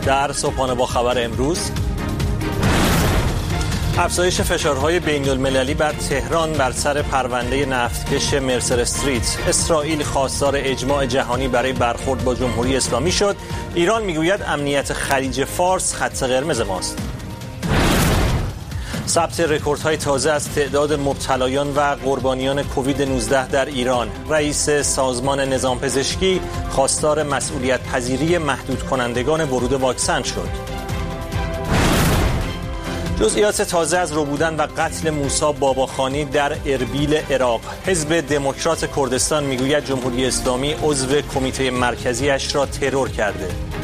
در صبحانه با خبر امروز، افزایش فشارهای بین‌المللی بر تهران بر سر پرونده نفتکش مرسر استریت. اسرائیل خواستار اجماع جهانی برای برخورد با جمهوری اسلامی شد. ایران میگوید امنیت خلیج فارس خط قرمز ماست. ثبت رکوردهای تازه از تعداد مبتلایان و قربانیان کووید 19 در ایران. رئیس سازمان نظام پزشکی خواستار مسئولیت پذیری محدود کنندگان ورود واکسن شد. جزئیات تازه از ربودن و قتل موسی باباخانی در اربیل عراق. حزب دموکرات کردستان میگوید جمهوری اسلامی عضو کمیته مرکزیش را ترور کرده.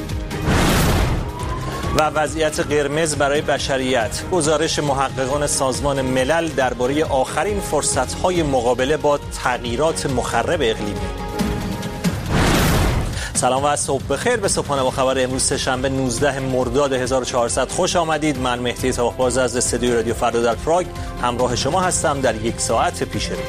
و وضعیت قرمز برای بشریت. گزارش محققان سازمان ملل درباره آخرین فرصت‌های مقابله با تغییرات مخرب اقلیمی. سلام و صبح بخیر. به صبحانه با خبر امروز سه‌شنبه 19 مرداد 1400 خوش آمدید. من مهدی طاق‌باز از استودیو رادیو فردا در پراگ همراه شما هستم در یک ساعت پیش رو.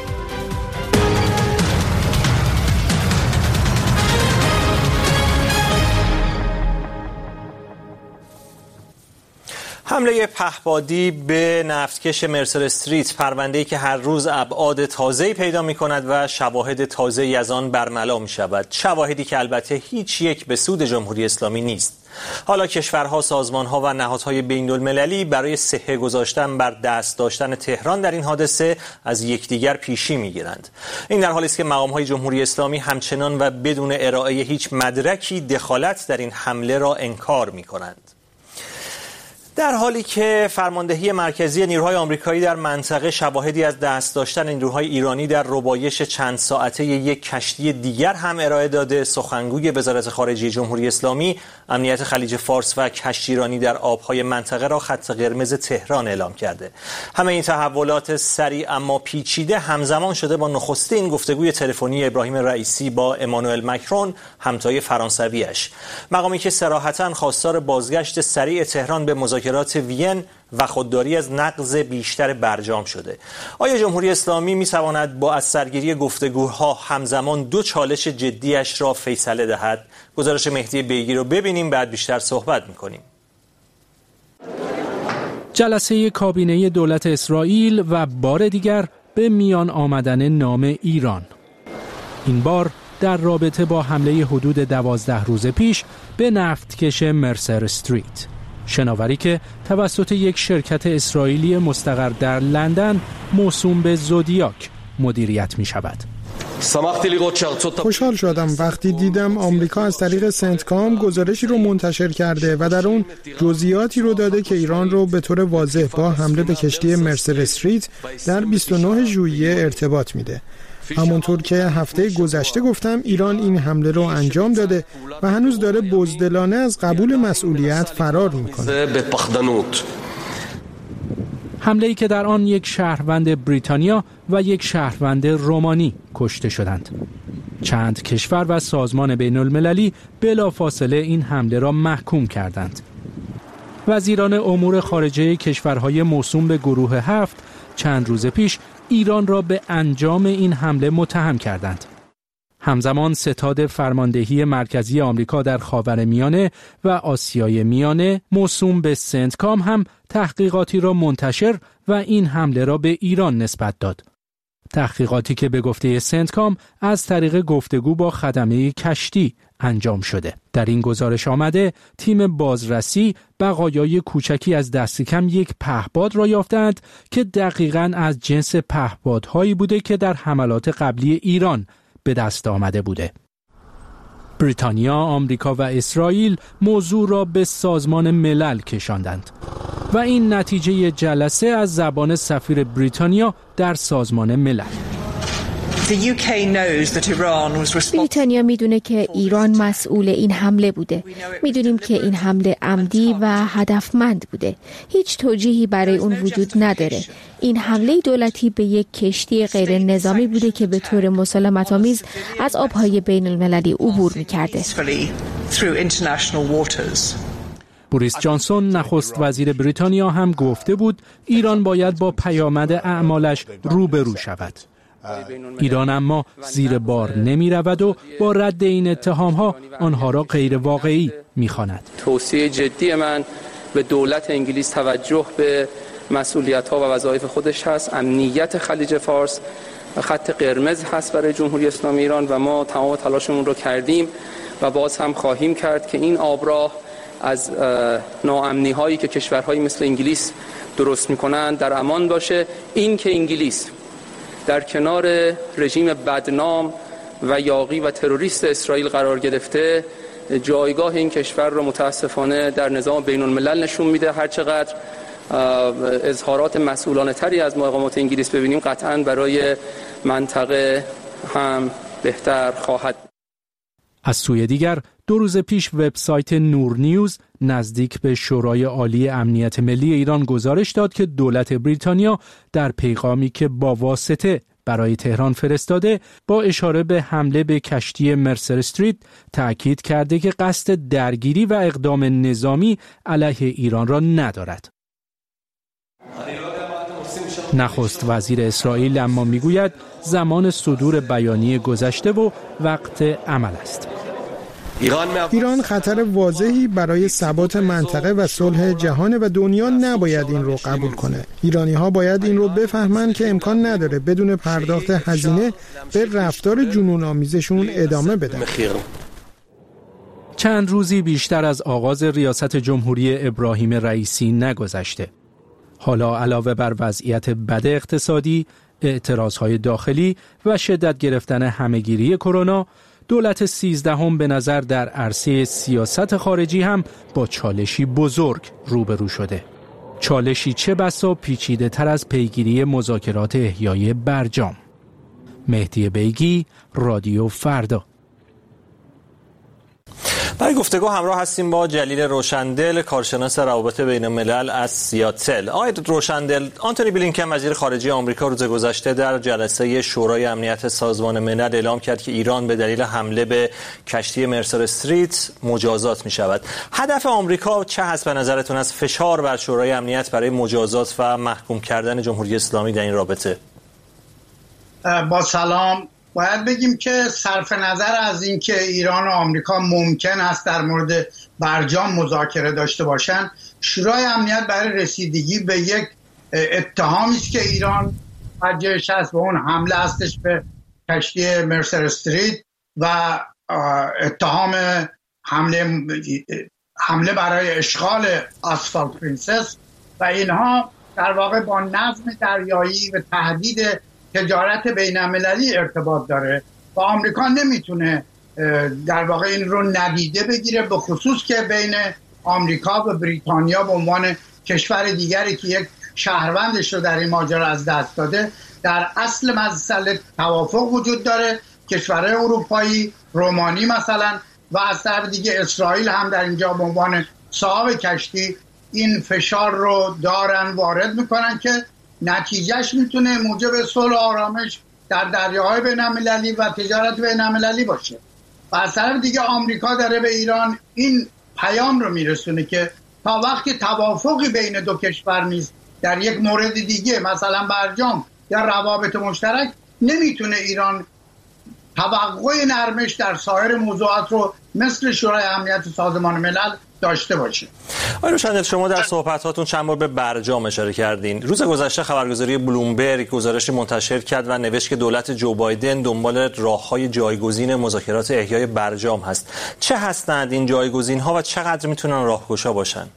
حمله پهپادی به نفتکش مرسر استریت، پرونده‌ای که هر روز ابعاد تازه‌ای پیدا می‌کند و شواهد تازه‌ای از آن برملا می‌شود. شواهدی که البته هیچ یک به سود جمهوری اسلامی نیست. حالا کشورها، سازمان‌ها و نهادهای بین‌المللی برای صحه گذاشتن بر دست داشتن تهران در این حادثه از یکدیگر پیشی می‌گیرند. این در حالی است که مقام‌های جمهوری اسلامی همچنان و بدون ارائه هیچ مدرکی دخالت در این حمله را انکار می‌کنند. در حالی که فرماندهی مرکزی نیروهای آمریکایی در منطقه شواهدی از دست داشتن نیروهای ایرانی در ربایش چند ساعته یک کشتی دیگر هم ارائه داده، سخنگوی وزارت خارجه جمهوری اسلامی امنیت خلیج فارس و کشتیرانی در آبهای منطقه را خط قرمز تهران اعلام کرده. همه این تحولات سریع اما پیچیده همزمان شده با نخستین گفتگوی تلفنی ابراهیم رئیسی با امانوئل مکرون، همتای فرانسویش، مقامی که صراحتاً خواستار بازگشت سریع تهران به مذاکرات وین و خودداری از نقض بیشتر برجام شده. آیا جمهوری اسلامی می‌تواند با از سرگیری گفتگوها همزمان دو چالش جدیش را فیصله دهد؟ گزارش مهدی بیگی رو ببینیم، بعد بیشتر صحبت می‌کنیم. جلسه کابینه دولت اسرائیل و بار دیگر به میان آمدن نام ایران. این بار در رابطه با حمله حدود 12 روز پیش به نفتکش مرسر استریت. شناوری که توسط یک شرکت اسرائیلی مستقر در لندن موسوم به زودیاک مدیریت می شود. خوشحال شدم وقتی دیدم آمریکا از طریق سنتکام گزارشی رو منتشر کرده و در اون جزئیاتی رو داده که ایران رو به طور واضح با حمله به کشتی مرسر استریت در 29 ژوئیه ارتباط میده. همونطور که هفته گذشته گفتم، ایران این حمله رو انجام داده و هنوز داره بزدلانه از قبول مسئولیت فرار میکنه. حمله‌ای که در آن یک شهروند بریتانیا و یک شهروند رومانی کشته شدند. چند کشور و سازمان بین‌المللی بلافاصله این حمله را محکوم کردند. وزیران امور خارجه کشورهای موسوم به گروه 7 چند روز پیش ایران را به انجام این حمله متهم کردند. همزمان ستاد فرماندهی مرکزی آمریکا در خاورمیانه و آسیای میانه موسوم به سنتکام هم تحقیقاتی را منتشر و این حمله را به ایران نسبت داد. تحقیقاتی که به گفته سنتکام از طریق گفتگو با خدمه کشتی انجام شده. در این گزارش آمده تیم بازرسی بقایای کوچکی از دست کم یک پهپاد را یافتند که دقیقاً از جنس پهپادهایی بوده که در حملات قبلی ایران به دست آمده بوده. بریتانیا، آمریکا و اسرائیل موضوع را به سازمان ملل کشاندند و این نتیجه جلسه از زبان سفیر بریتانیا در سازمان ملل. بریتانیا میدونه که ایران مسئول این حمله بوده. میدونیم که این حمله عمدی و هدفمند بوده. هیچ توجیهی برای اون وجود نداره. این حمله دولتی به یک کشتی غیر نظامی بوده که به طور مسالمت‌آمیز از آبهای بین المللی عبور میکرده. بوریس جانسون نخست وزیر بریتانیا هم گفته بود ایران باید با پیامد اعمالش روبرو شود. ایران اما زیر بار نمی رود و با رد این اتهامها آنها را غیر واقعی می خواند. توصیه جدی من به دولت انگلیس توجه به مسئولیت‌ها و وظایف خودش هست. امنیت خلیج فارس خط قرمز هست برای جمهوری اسلامی ایران و ما تمام تلاشمون رو کردیم و باز هم خواهیم کرد که این آبراه از ناامنی هایی که کشورهایی مثل انگلیس درست میکنند در امان باشه. این که انگلیس در کنار رژیم بدنام و یاغی و تروریست اسرائیل قرار گرفته جایگاه این کشور رو متاسفانه در نظام بین الملل نشون میده. هرچقدر اظهارات مسئولانه تری از مقامات انگلیس ببینیم قطعاً برای منطقه هم بهتر خواهد. از سوی دیگر 2 روز پیش وبسایت نور نیوز نزدیک به شورای عالی امنیت ملی ایران گزارش داد که دولت بریتانیا در پیغامی که با واسطه برای تهران فرستاده با اشاره به حمله به کشتی مرسر استریت تأکید کرده که قصد درگیری و اقدام نظامی علیه ایران را ندارد. نخست وزیر اسرائیل اما میگوید زمان صدور بیانیه گذشته و وقت عمل است. ایران خطر واضحی برای ثبات منطقه و صلح جهان و دنیا نباید این رو قبول کنه. ایرانی‌ها باید این رو بفهمن که امکان نداره بدون پرداخت هزینه به رفتار جنون آمیزشون ادامه بدن. چند روزی بیشتر از آغاز ریاست جمهوری ابراهیم رئیسی نگذشته. حالا علاوه بر وضعیت بد اقتصادی، اعتراضهای داخلی و شدت گرفتن همهگیری کرونا، دولت 13 به نظر در عرصه سیاست خارجی هم با چالشی بزرگ روبرو شده. چالشی چه بسا پیچیده تر از پیگیری مذاکرات احیای برجام. مهدی بیگی، رادیو فردا. برای گفتگو همراه هستیم با جلیل روشندل، کارشناس روابط بین الملل از سیاتل. آقای روشندل، آنتونی بلینکن وزیر خارجه آمریکا روز گذشته در جلسه شورای امنیت سازمان ملل اعلام کرد که ایران به دلیل حمله به کشتی مرسر استریت مجازات می شود. هدف آمریکا چه هست به نظرتون از فشار بر شورای امنیت برای مجازات و محکوم کردن جمهوری اسلامی در این رابطه؟ با سلام. باید بگیم که صرف نظر از اینکه ایران و آمریکا ممکن است در مورد برجام مذاکره داشته باشند، شورای امنیت برای رسیدگی به یک اتهامی است که ایران وجهش است و اون حمله هستش به کشتی مرسر استریت و اتهام حمله برای اشغال آسفالت پرنسس و اینها در واقع با نظم دریایی و تهدید تجارت بین‌المللی ارتباط داره و آمریکا نمیتونه در واقع این رو ندیده بگیره، به خصوص که بین آمریکا و بریتانیا به عنوان کشور دیگری که یک شهروندش رو در این ماجرا از دست داده در اصل مسئله توافق وجود داره. کشورهای اروپایی، رومانی مثلا و از طرف دیگه اسرائیل هم در اینجا به عنوان صاحب کشتی این فشار رو دارن وارد میکنن که نتیجهش میتونه موجب صلح و آرامش در دریاهای بین‌المللی و تجارت بین‌المللی باشه. و از طرف دیگه آمریکا داره به ایران این پیام رو میرسونه که تا وقتی توافقی بین دو کشور نیست در یک مورد دیگه مثلا برجام یا روابط مشترک، نمیتونه ایران توقع نرمش در سایر موضوعات رو مثل شورای امنیت سازمان ملل داشته باشه. آقای روشندل، شما در صحبتاتون چند بار به برجام اشاره کردین. روز گذشته خبرگزاری بلومبرگ گزارشی منتشر کرد و نوشت که دولت جو بایدن دنبال راه‌های جایگزین مذاکرات احیای برجام هست. چه هستند این جایگزین‌ها و چقدر میتونن راهگشا باشن؟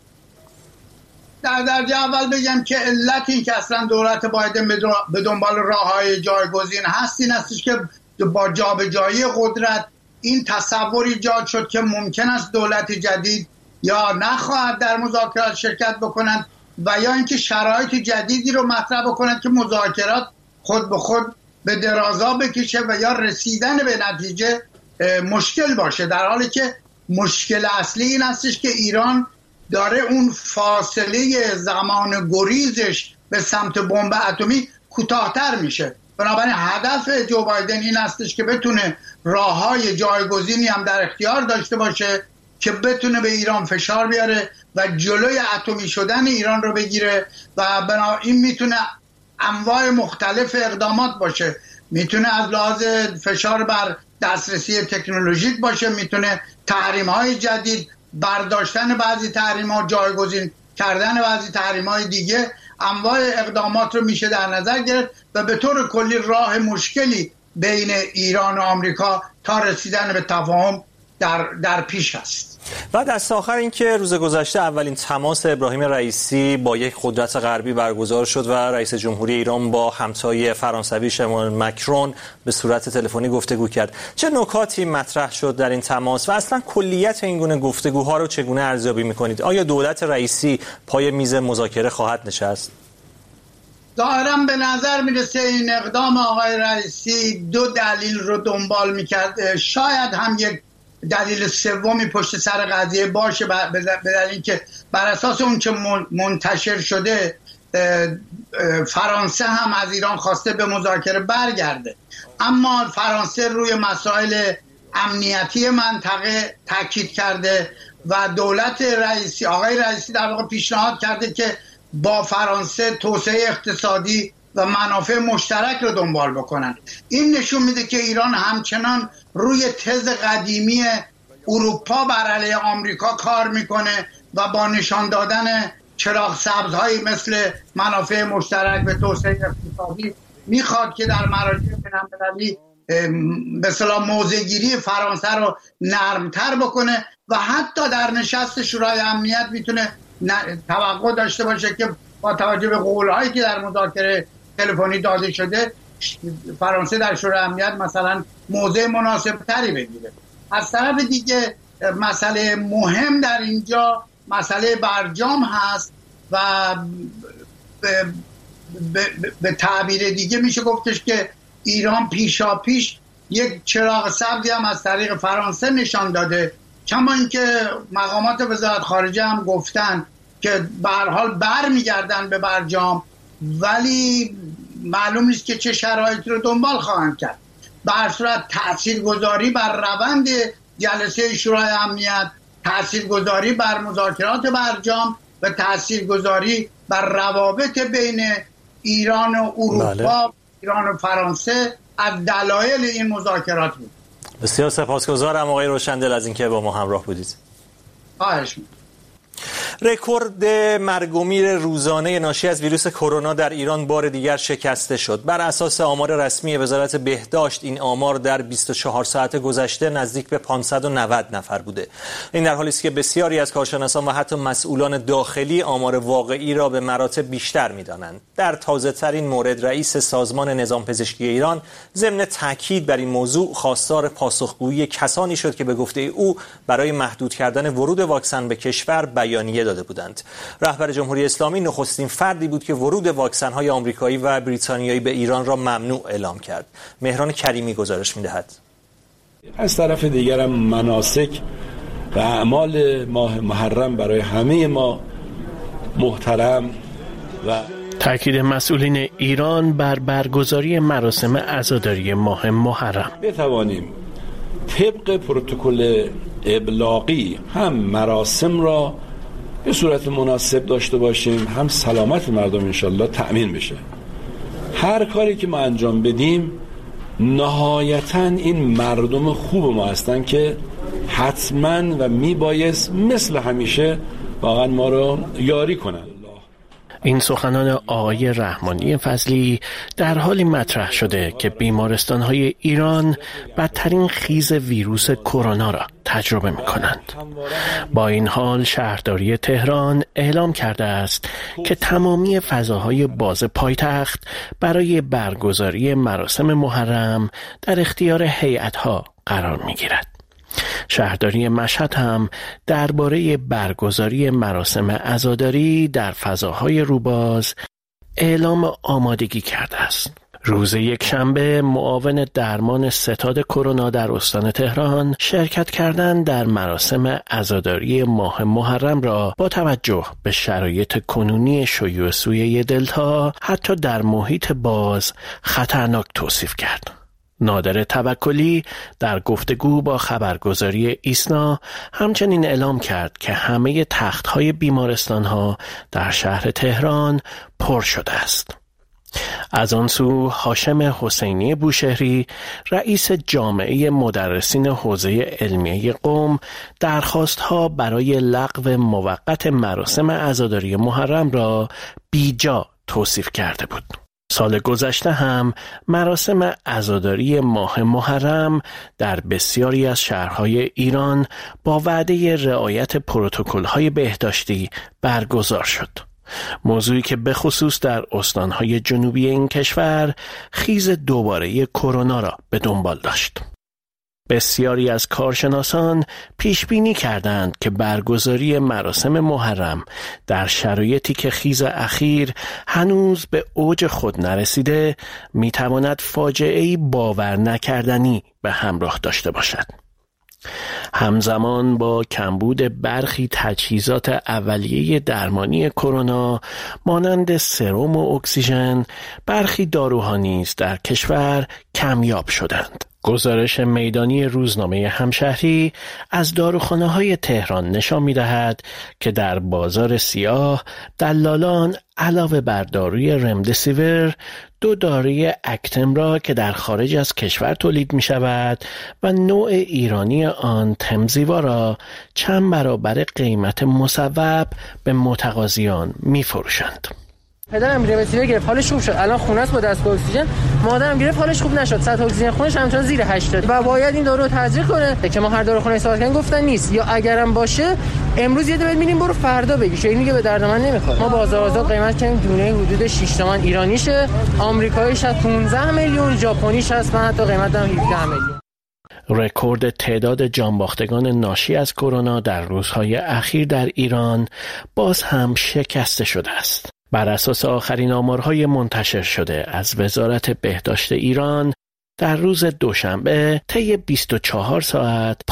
در درجه اول بگم که علت این که اصلا دولت بایدن به دنبال راه‌های جایگزین هست این هستش که با جابجایی قدرت این تصور ایجاد شد که ممکن است دولت جدید یا نخواهد در مذاکرات شرکت بکنند و یا اینکه شرایط جدیدی رو مطرح بکنند که مذاکرات خود به خود به درازا بکشه و یا رسیدن به نتیجه مشکل باشه، در حالی که مشکل اصلی این هستش که ایران داره اون فاصله زمان گریزش به سمت بمب اتمی کوتاه‌تر میشه. بنابراین هدف جو بایدن این هستش که بتونه راه‌های جایگزینی هم در اختیار داشته باشه که بتونه به ایران فشار بیاره و جلوی اتمی شدن ایران رو بگیره و این میتونه انواع مختلف اقدامات باشه. میتونه از لحاظ فشار بر دسترسی تکنولوژیک باشه، میتونه تحریم‌های جدید، برداشتن بعضی تحریم‌ها، جایگزین کردن بعضی تحریم‌های دیگه، انواع اقدامات رو میشه در نظر گرفت و به طور کلی راه مشکلی بین ایران و آمریکا تا رسیدن به تفاهم در پیش است. و دست آخر این که روز گذشته اولین تماس ابراهیم رئیسی با یک قدرت غربی برگزار شد و رئیس جمهوری ایران با همتای فرانسویش امانوئل مکرون به صورت تلفنی گفتگو کرد. چه نکاتی مطرح شد در این تماس و اصلا کلیت این گونه گفتگوها رو چگونه ارزیابی می‌کنید؟ آیا دولت رئیسی پای میز مذاکره خواهد نشست؟ ظاهراً به نظر میرسه این اقدام آقای رئیسی دو دلیل رو دنبال میکرد. شاید هم یک دلیل سومی پشت سر قضیه باشه، به دلیل که بر اساس اون که منتشر شده فرانسه هم از ایران خواسته به مذاکره برگرده، اما فرانسه روی مسائل امنیتی منطقه تاکید کرده و دولت رئیسی، آقای رئیسی در واقع پیشنهاد کرده که با فرانسه توسعه اقتصادی و منافع مشترک رو دنبال بکنن. این نشون میده که ایران همچنان روی تز قدیمی اروپا بر علیه آمریکا کار میکنه و با نشان دادن چراغ سبزهایی مثل منافع مشترک به توسعه اقتصادی میخواد که در مراجع بین‌المللی به اصطلاح موضع‌گیری فرانسه رو نرمتر بکنه و حتی در نشست شورای امنیت میتونه توقع داشته باشه که با توجه به قولهایی که در مذاکره تلفنی داده شده فرانسه در شورای امنیت مثلا موضع مناسب تری بگیره. از طرف دیگه مسئله مهم در اینجا مسئله برجام هست و به تعبیر دیگه میشه گفتش که ایران پیشاپیش یک چراغ سبزی هم از طریق فرانسه نشان داده، کما اینکه مقامات وزارت خارجه هم گفتن که به هر حال برمیگردن به برجام، ولی معلوم نیست که چه شرایطی رو دنبال خواهند کرد. به هر صورت تاثیرگذاری بر روند جلسه شورای امنیت، تاثیرگذاری بر مذاکرات برجام و تاثیرگذاری بر روابط بین ایران و اروپا، ایران و فرانسه از دلایل این مذاکرات بود. بسیار سپاسگزارم آقای روشندل از اینکه با ما همراه بودید. خواهش می‌کنم. رکورد مرگ و میر روزانه ناشی از ویروس کرونا در ایران بار دیگر شکسته شد. بر اساس آمار رسمی وزارت بهداشت این آمار در 24 ساعت گذشته نزدیک به 590 نفر بوده. این در حالی است که بسیاری از کارشناسان و حتی مسئولان داخلی آمار واقعی را به مراتب بیشتر می‌دانند. در تازه‌ترین مورد رئیس سازمان نظام پزشکی ایران ضمن تاکید بر این موضوع خواستار پاسخگویی کسانی شد که به گفته او برای محدود کردن ورود واکسن به کشور بیانیه داده بودند. رهبر جمهوری اسلامی نخستین فردی بود که ورود واکسن‌های آمریکایی و بریتانیایی به ایران را ممنوع اعلام کرد. مهران کریمی گزارش می‌دهد. از طرف دیگر هم مناسک و اعمال ماه محرم برای همه ما محترم و تأکید مسئولین ایران بر برگزاری مراسم عزاداری ماه محرم. بتوانیم طبق پروتکل ابلاغی هم مراسم را به صورت مناسب داشته باشیم، هم سلامت مردم انشالله تأمین بشه. هر کاری که ما انجام بدیم نهایتاً این مردم خوب ما هستن که حتماً و میبایست مثل همیشه واقعا ما رو یاری کنن. این سخنان آقای رحمانی فضلی در حالی مطرح شده که بیمارستان‌های ایران بدترین خیز ویروس کرونا را تجربه می‌کنند. با این حال شهرداری تهران اعلام کرده است که تمامی فضاهای باز پایتخت برای برگزاری مراسم محرم در اختیار هیئت‌ها قرار می‌گیرد. شهرداری مشهد هم درباره برگزاری مراسم عزاداری در فضاهای روباز اعلام آمادگی کرده است. روز یکشنبه معاون درمان ستاد کرونا در استان تهران شرکت کردن در مراسم عزاداری ماه محرم را با توجه به شرایط کنونی شیوع سویه دلتا حتی در محیط باز خطرناک توصیف کرد. نادر توکلی در گفتگو با خبرگزاری ایسنا همچنین اعلام کرد که همه تخت‌های بیمارستان‌ها در شهر تهران پر شده است. از آن سو هاشم حسینی بوشهری رئیس جامعه مدرسین حوزه علمیه قم درخواست‌ها برای لغو موقت مراسم عزاداری محرم را بیجا توصیف کرده بود. سال گذشته هم مراسم عزاداری ماه محرم در بسیاری از شهرهای ایران با وعده رعایت پروتکل‌های بهداشتی برگزار شد. موضوعی که به خصوص در استانهای جنوبی این کشور خیز دوباره کرونا را به دنبال داشت. بسیاری از کارشناسان پیش بینی کردند که برگزاری مراسم محرم در شرایطی که خیز اخیر هنوز به اوج خود نرسیده میتواند فاجعه‌ای باور نکردنی به همراه داشته باشد. همزمان با کمبود برخی تجهیزات اولیه درمانی کرونا مانند سرم و اکسیژن، برخی داروها نیز در کشور کمیاب شدند. گزارش میدانی روزنامه همشهری از داروخانه‌های تهران نشان می‌دهد که در بازار سیاه دلالان علاوه بر داروی رمدسیور 2 داروی اکتم را که در خارج از کشور تولید می‌شود و نوع ایرانی آن تمزیوا را چند برابر قیمت مصوب به متقاضیان می‌فروشند. پدرم رمدسیور گرفت، حالش خوب شد، الان خونه است با دستگاه اکسیژن. مادرم گرفت، حالش خوب نشد، سطح اکسیژن خونش همچنان زیر 80 و باید این دارو رو تزریق کنه که ما هر داروخانه صحبت کردن گفتن نیست، یا اگرم باشه امروز یه دونه می‌بینیم برو فردا بگی، این دیگه به درد من نمیخوره. ما بازار آزاد قیمت کردیم دونه حدود 6 تومن ایرانیشه، آمریکاییش از 15 میلیون، ژاپنیش هست من حتی قیمت دارم 17 میلیون. رکورد تعداد جانباختگان ناشی از کرونا در روزهای اخیر در ایران باز هم شکسته شده است. بر اساس آخرین آمارهای منتشر شده از وزارت بهداشت ایران در روز دوشنبه طی 24 ساعت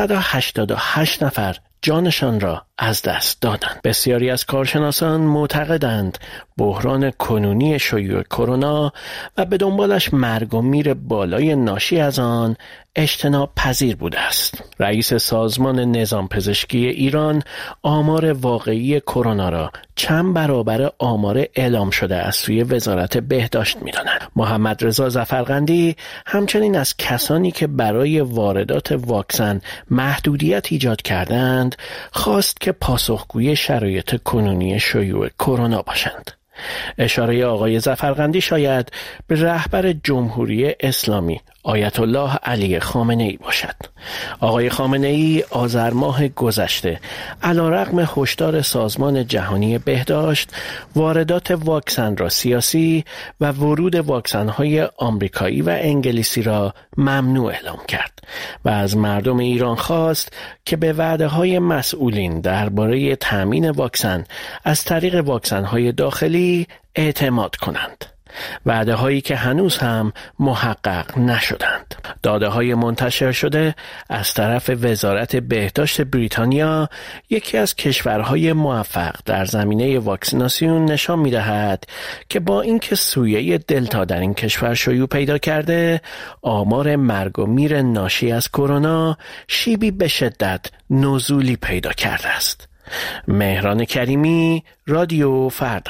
588 نفر جانشان را از دست دادند. بسیاری از کارشناسان معتقدند بحران کنونی شیوع کرونا و به دنبالش مرگ و میر بالای ناشی از آن اجتناب پذیر بوده است. رئیس سازمان نظام پزشکی ایران آمار واقعی کرونا را چند برابر آمار اعلام شده از سوی وزارت بهداشت می‌داند. محمد رضا ظفرقندی همچنین از کسانی که برای واردات واکسن محدودیت ایجاد کردند خواست که پاسخگوی شرایط کنونی شیوع کرونا باشند. اشاره آقای ظفرقندی شاید به رهبر جمهوری اسلامی آیت الله علی خامنه‌ای باشد. آقای خامنه‌ای آذر ماه گذشته علیرغم هشدار سازمان جهانی بهداشت واردات واکسن را سیاسی و ورود واکسن‌های آمریکایی و انگلیسی را ممنوع اعلام کرد و از مردم ایران خواست که به وعده‌های مسئولین درباره تامین واکسن از طریق واکسن‌های داخلی اعتماد کنند. وعده هایی که هنوز هم محقق نشدند. داده های منتشر شده از طرف وزارت بهداشت بریتانیا، یکی از کشورهای موفق در زمینه واکسیناسیون، نشان می دهد که با اینکه سویه دلتا در این کشور شیوع پیدا کرده، آمار مرگ و میر ناشی از کرونا شیبی به شدت نزولی پیدا کرده است. مهران کریمی، رادیو فردا.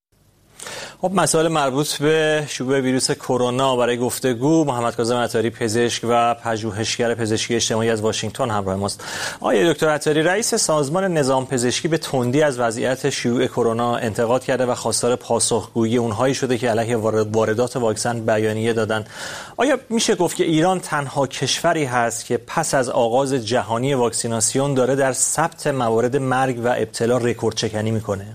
خب مسائل مربوط به شیوع ویروس کرونا برای گفتگو محمد کاظم عطاری پزشک و پژوهشگر پزشکی اجتماعی از واشنگتن همراه ماست. آقای دکتر عطاری، رئیس سازمان نظام پزشکی به تندی از وضعیت شیوع کرونا انتقاد کرده و خواستار پاسخگویی اونهایی شده که علیه واردات واکسن بیانیه دادن. آیا میشه گفت که ایران تنها کشوری هست که پس از آغاز جهانی واکسیناسیون داره در ثبت موارد مرگ و ابتلا رکورد چکنی میکنه؟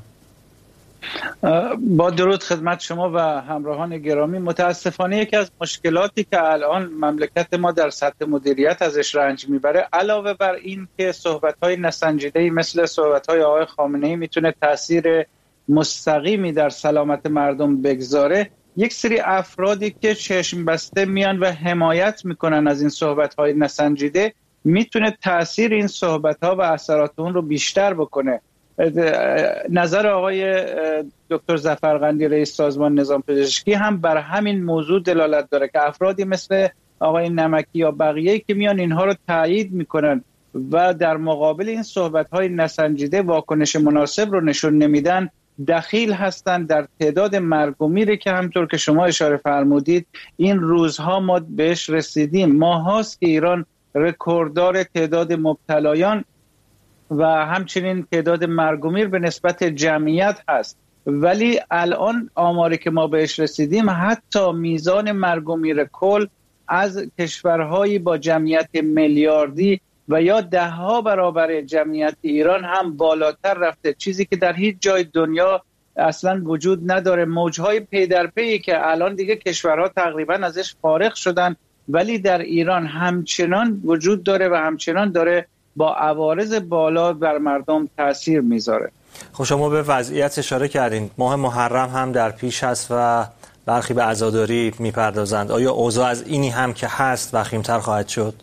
با درود خدمت شما و همراهان گرامی. متاسفانه یکی از مشکلاتی که الان مملکت ما در سطح مدیریت ازش رنج میبره، علاوه بر این که صحبت‌های نسنجیده‌ای مثل صحبت‌های آقای خامنه‌ای میتونه تاثیر مستقیمی در سلامت مردم بگذاره، یک سری افرادی که چشم بسته میان و حمایت میکنن از این صحبت‌های نسنجیده میتونه تاثیر این صحبت‌ها و اثرات اون رو بیشتر بکنه. نظر آقای دکتر ظفرقندی رئیس سازمان نظام پزشکی هم بر همین موضوع دلالت داره که افرادی مثل آقای نمکی یا بقیه که میان اینها رو تایید میکنن و در مقابل این صحبت‌های نسنجیده واکنش مناسب رو نشون نمیدن، دخیل هستند در تعداد مرگ و میری که همطور که شما اشاره فرمودید این روزها ما بهش رسیدیم. ماهاست که ایران رکورددار تعداد مبتلایان و همچنین تعداد مرگ و میر به نسبت جمعیت هست، ولی الان آماری که ما بهش رسیدیم حتی میزان مرگ و میر کل از کشورهایی با جمعیت میلیاردی و یا 10 برابر جمعیت ایران هم بالاتر رفته، چیزی که در هیچ جای دنیا اصلا وجود نداره. موجهای پی در پی که الان دیگه کشورها تقریبا ازش فارغ شدن، ولی در ایران همچنان وجود داره و همچنان داره با عوارض بالا بر مردم تاثیر میذاره. خب شما به وضعیت اشاره کردین، ماه محرم هم در پیش هست و برخی به عزاداری میپردازند. آیا اوضاع از اینی هم که هست وخیم‌تر خواهد شد؟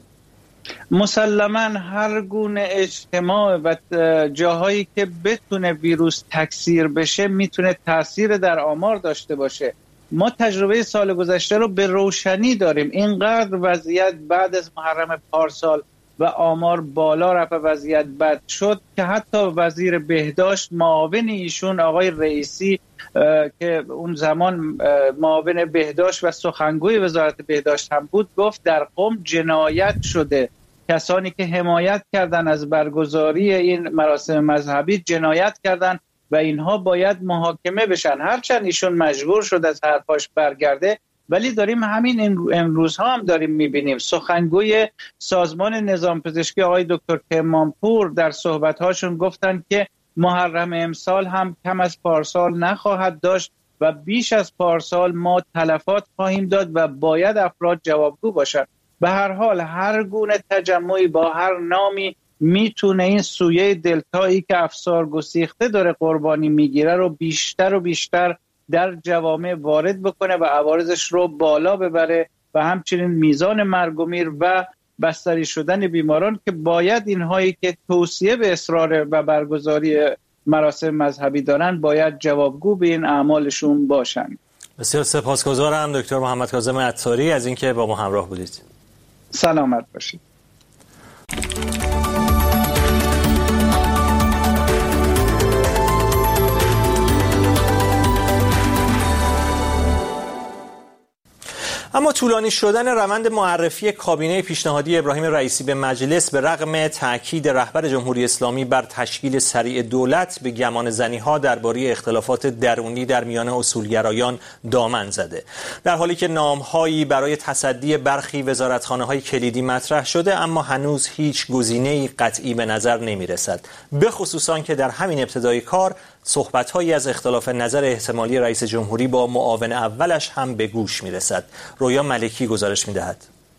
مسلماً هر گونه اجتماع و جاهایی که بتونه ویروس تکثیر بشه میتونه تاثیر در آمار داشته باشه. ما تجربه سال گذشته رو به روشنی داریم. اینقدر وضعیت بعد از محرم پارسال و آمار بالا رفت و وضعیت بد شد که حتی وزیر بهداشت معاون ایشون آقای رئیسی که اون زمان معاون بهداشت و سخنگوی وزارت بهداشت هم بود گفت در قم جنایت شده. کسانی که حمایت کردن از برگزاری این مراسم مذهبی جنایت کردن و اینها باید محاکمه بشن. هرچند ایشون مجبور شد از حرفاش برگرده، ولی داریم همین امروزها هم داریم میبینیم. سخنگوی سازمان نظام پزشکی آقای دکتر کرمانپور در صحبت‌هاشون گفتن که محرم امسال هم کم از پارسال نخواهد داشت و بیش از پارسال ما تلفات خواهیم داد و باید افراد جوابگو باشند. به هر حال هر گونه تجمعی با هر نامی میتونه این سویه دلتایی که افسار گسیخته داره قربانی میگیره رو بیشتر و بیشتر در جوامع وارد بکنه و عوارضش رو بالا ببره و همچنین میزان مرگ و میر و بستری شدن بیماران که باید اینهایی که توصیه به اصرار و برگزاری مراسم مذهبی دارن باید جوابگو به این اعمالشون باشن. بسیار سپاسگزارم دکتر محمد کاظم عطاری از اینکه با ما همراه بودید. سلامت باشید. اما طولانی شدن روند معرفی کابینه پیشنهادی ابراهیم رئیسی به مجلس به رغم تاکید رهبر جمهوری اسلامی بر تشکیل سریع دولت به گمان زنی‌ها درباره اختلافات درونی در میان اصولگرایان دامن زده. در حالی که نام‌هایی برای تصدی برخی وزارتخانه‌های کلیدی مطرح شده، اما هنوز هیچ گزینه‌ای قطعی به نظر نمی‌رسد. به خصوص آن که در همین ابتدای کار صحبت‌هایی از اختلاف نظر احتمالی رئیس جمهوری با معاون اولش هم به گوش می‌رسد. رویا ملکی گزارش می‌دهد.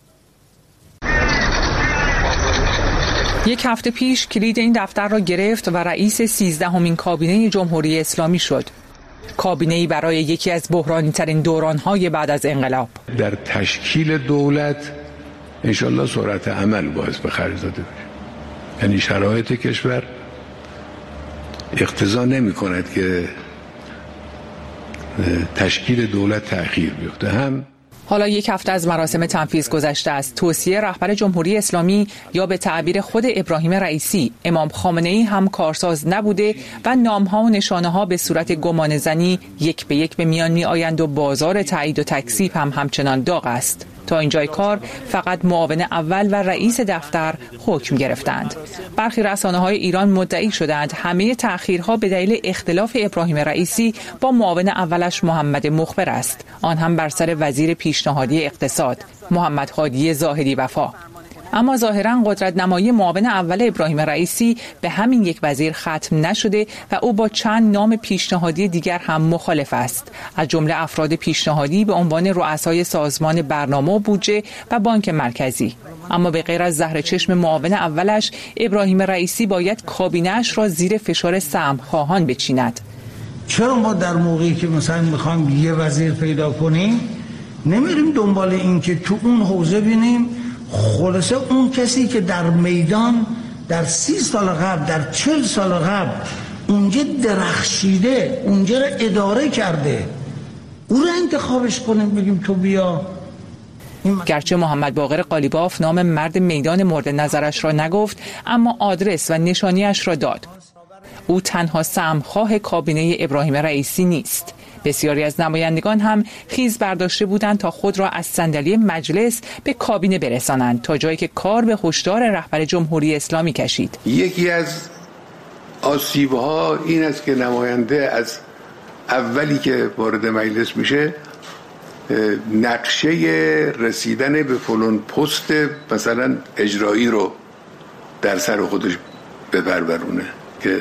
یک هفته پیش کلید این دفتر را گرفت و رئیس 13مین کابینه جمهوری اسلامی شد. کابینه‌ای برای یکی از بحرانی‌ترین دوران‌های بعد از انقلاب. در تشکیل دولت انشالله سرعت عمل باعث به خرج داده بشه. یعنی شرایط کشور اقتضا نمی کند که تشکیل دولت تأخیر بیفته. هم حالا یک هفته از مراسم تنفیذ گذشته است. توصیه رهبر جمهوری اسلامی یا به تعبیر خود ابراهیم رئیسی، امام خامنه‌ای هم کارساز نبوده و نام‌ها و نشانه‌ها به صورت گمانه‌زنی یک به یک به میان می‌آیند و بازار تایید و تکذیب هم همچنان داغ است. تا اینجای کار فقط معاون اول و رئیس دفتر حکم گرفتند. برخی رسانه‌های ایران مدعی شدند همه تأخیرها به دلیل اختلاف ابراهیم رئیسی با معاون اولش محمد مخبر است، آن هم بر سر وزیر پیشنهادی اقتصاد محمد هادی زاهدی وفا. اما ظاهراً قدرت نمایی معاون اول ابراهیم رئیسی به همین یک وزیر ختم نشده و او با چند نام پیشنهادی دیگر هم مخالف است، از جمله افراد پیشنهادی به عنوان رؤسای سازمان برنامه و بودجه و بانک مرکزی. اما به غیر از زهر چشم معاون اولش، ابراهیم رئیسی باید کابینه‌اش را زیر فشار سهم‌خواهان بچیند. چرا ما در موقعی که مثلا می‌خوایم یه وزیر پیدا کنیم نمیریم دنبال این که تو اون حوزه بینیم خلاصه اون کسی که در میدان در 30 سال قبل، در 40 سال قبل اونجا درخشیده، اونجا را اداره کرده، او را انتخابش کنیم بگیم تو بیا. گرچه محمد باقر قالیباف نام مرد میدان مورد نظرش را نگفت، اما آدرس و نشانیش را داد. او تنها سهمخواه کابینه ابراهیم رئیسی نیست. بسیاری از نمایندگان هم خیز برداشته بودند تا خود را از صندلی مجلس به کابینه برسانند، تا جایی که کار به هشدار رهبر جمهوری اسلامی کشید. یکی از آسیب‌ها این است که نماینده از اولی که وارد مجلس میشه نقشه رسیدن به فلان پست مثلا اجرایی رو در سر خودش بپرورونه که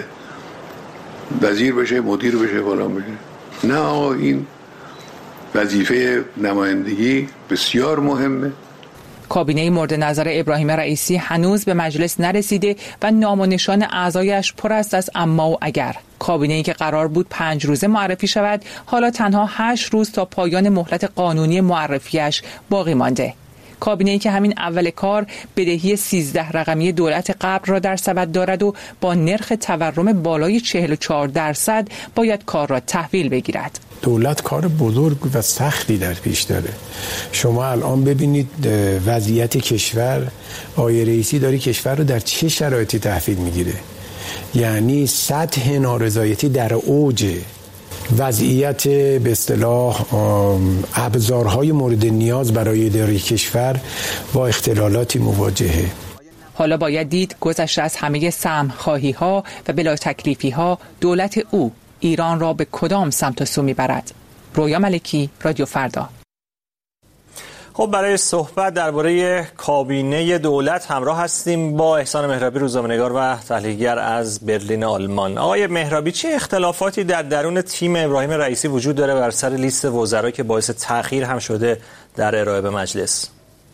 وزیر بشه، مدیر بشه، فلان بشه. نه آقا، این وظیفه نمایندگی بسیار مهمه. کابینه مورد نظر ابراهیم رئیسی هنوز به مجلس نرسیده و نام و نشان اعضایش پر است از اما و اگر. کابینه‌ای که قرار بود 5 روزه معرفی شود، حالا تنها 8 روز تا پایان مهلت قانونی معرفیش باقی مانده. کابینه‌ای که همین اول کار بدهی 13 رقمی دولت قبل را در سبد دارد و با نرخ تورم بالای 44% باید کار را تحویل بگیرد. دولت کار بزرگ و سختی در پیش داره. شما الان ببینید وضعیت کشور، آقای رئیسی داره کشور رو در چه شرایطی تحویل میگیره. یعنی سطح نارضایتی در اوج، وضعیت به اصطلاح ابزارهای مورد نیاز برای اداره کشور با اختلالاتی مواجهه. حالا باید دید گذشته از همه سهم‌خواهی‌ها و بلا تکلیفی‌ها، دولت او ایران را به کدام سمت و سو میبرد. رویا ملکی، رادیو فردا. خب برای صحبت درباره کابینه دولت همراه هستیم با احسان مهرابی، روزنامه‌نگار و تحلیلگر از برلین آلمان. آقای مهرابی، چه اختلافاتی در درون تیم ابراهیم رئیسی وجود داره بر سر لیست وزرا که باعث تأخیر هم شده در ارائه به مجلس؟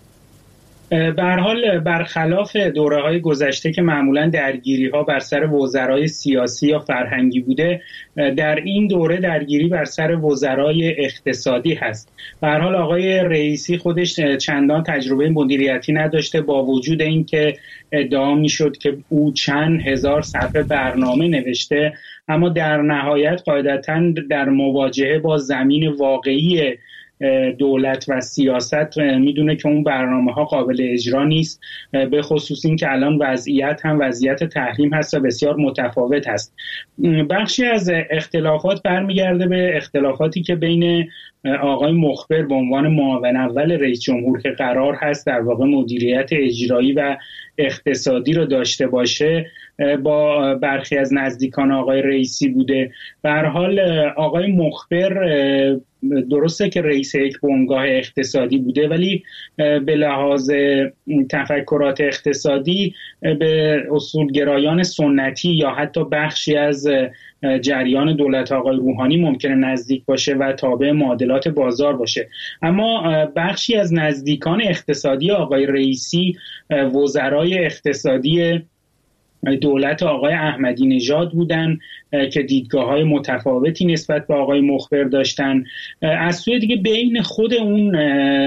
به هر حال برخلاف دوره‌های گذشته که معمولاً درگیری‌ها بر سر وزرای سیاسی یا فرهنگی بوده، در این دوره درگیری بر سر وزرای اقتصادی هست. به هر حال آقای رئیسی خودش چندان تجربه مدیریتی نداشته، با وجود اینکه ادعا می‌شد که او چند هزار صفحه برنامه نوشته، اما در نهایت قاعدتاً در مواجهه با زمین واقعی دولت و سیاست میدونه که اون برنامه‌ها قابل اجرا نیست، به خصوص این که الان وضعیت هم وضعیت تحریم هست و بسیار متفاوت هست. بخشی از اختلافات برمیگرده به اختلافاتی که بین آقای مخبر به عنوان معاون اول رئیس جمهور که قرار هست در واقع مدیریت اجرایی و اقتصادی رو داشته باشه با برخی از نزدیکان آقای رئیسی بوده. به هر حال آقای مخبر درسته که رئیس یک بنگاه اقتصادی بوده، ولی به لحاظ تفکرات اقتصادی به اصولگرایان سنتی یا حتی بخشی از جریان دولت آقای روحانی ممکنه نزدیک باشه و تابع معادلات بازار باشه. اما بخشی از نزدیکان اقتصادی آقای رئیسی وزرای اقتصادی دولت آقای احمدی نژاد بودن که دیدگاه‌های متفاوتی نسبت به آقای مخبر داشتن. از سوی دیگه بین خود اون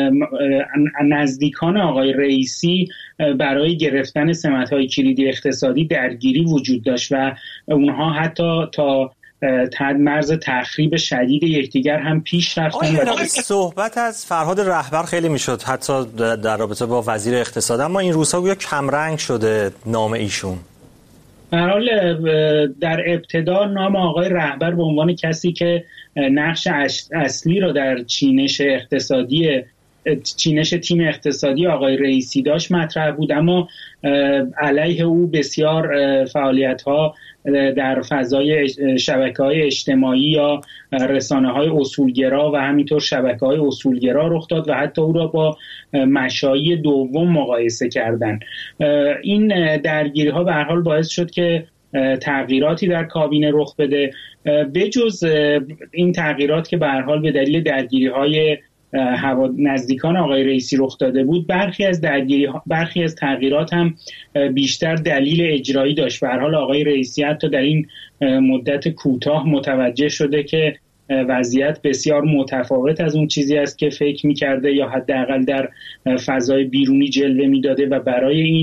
نزدیکان آقای رئیسی برای گرفتن سمت‌های کلیدی اقتصادی درگیری وجود داشت و اونها حتی تا مرز تخریب شدید یکدیگر هم پیش رفتن. صحبت از فرهاد رهبر خیلی میشد حتی در رابطه با وزیر اقتصاد، اما این روزها گویا کمرنگ شده نام ایشون. در حال در ابتدا نام آقای رهبر به عنوان کسی که نقش اصلی رو در چینش تیم اقتصادی آقای رئیسی داشت مطرح بود، اما علیه او بسیار فعالیت‌ها در فضای شبکه‌های اجتماعی یا رسانه‌های اصولگرا و همینطور شبکه‌های اصولگرا رخ داد و حتی او را با مشایی دوم مقایسه کردند. این درگیری‌ها به هر حال باعث شد که تغییراتی در کابینه رخ بده. بجز این تغییرات که به هر حال به دلیل درگیری‌های نزدیکان آقای رئیسی رخ داده بود، برخی از تغییرات هم بیشتر دلیل اجرایی داشت. به هر حال آقای رئیسی حتی در این مدت کوتاه متوجه شده که وضعیت بسیار متفاوت از اون چیزی است که فکر می‌کرده یا حداقل در فضای بیرونی جلوه می‌داده و برای این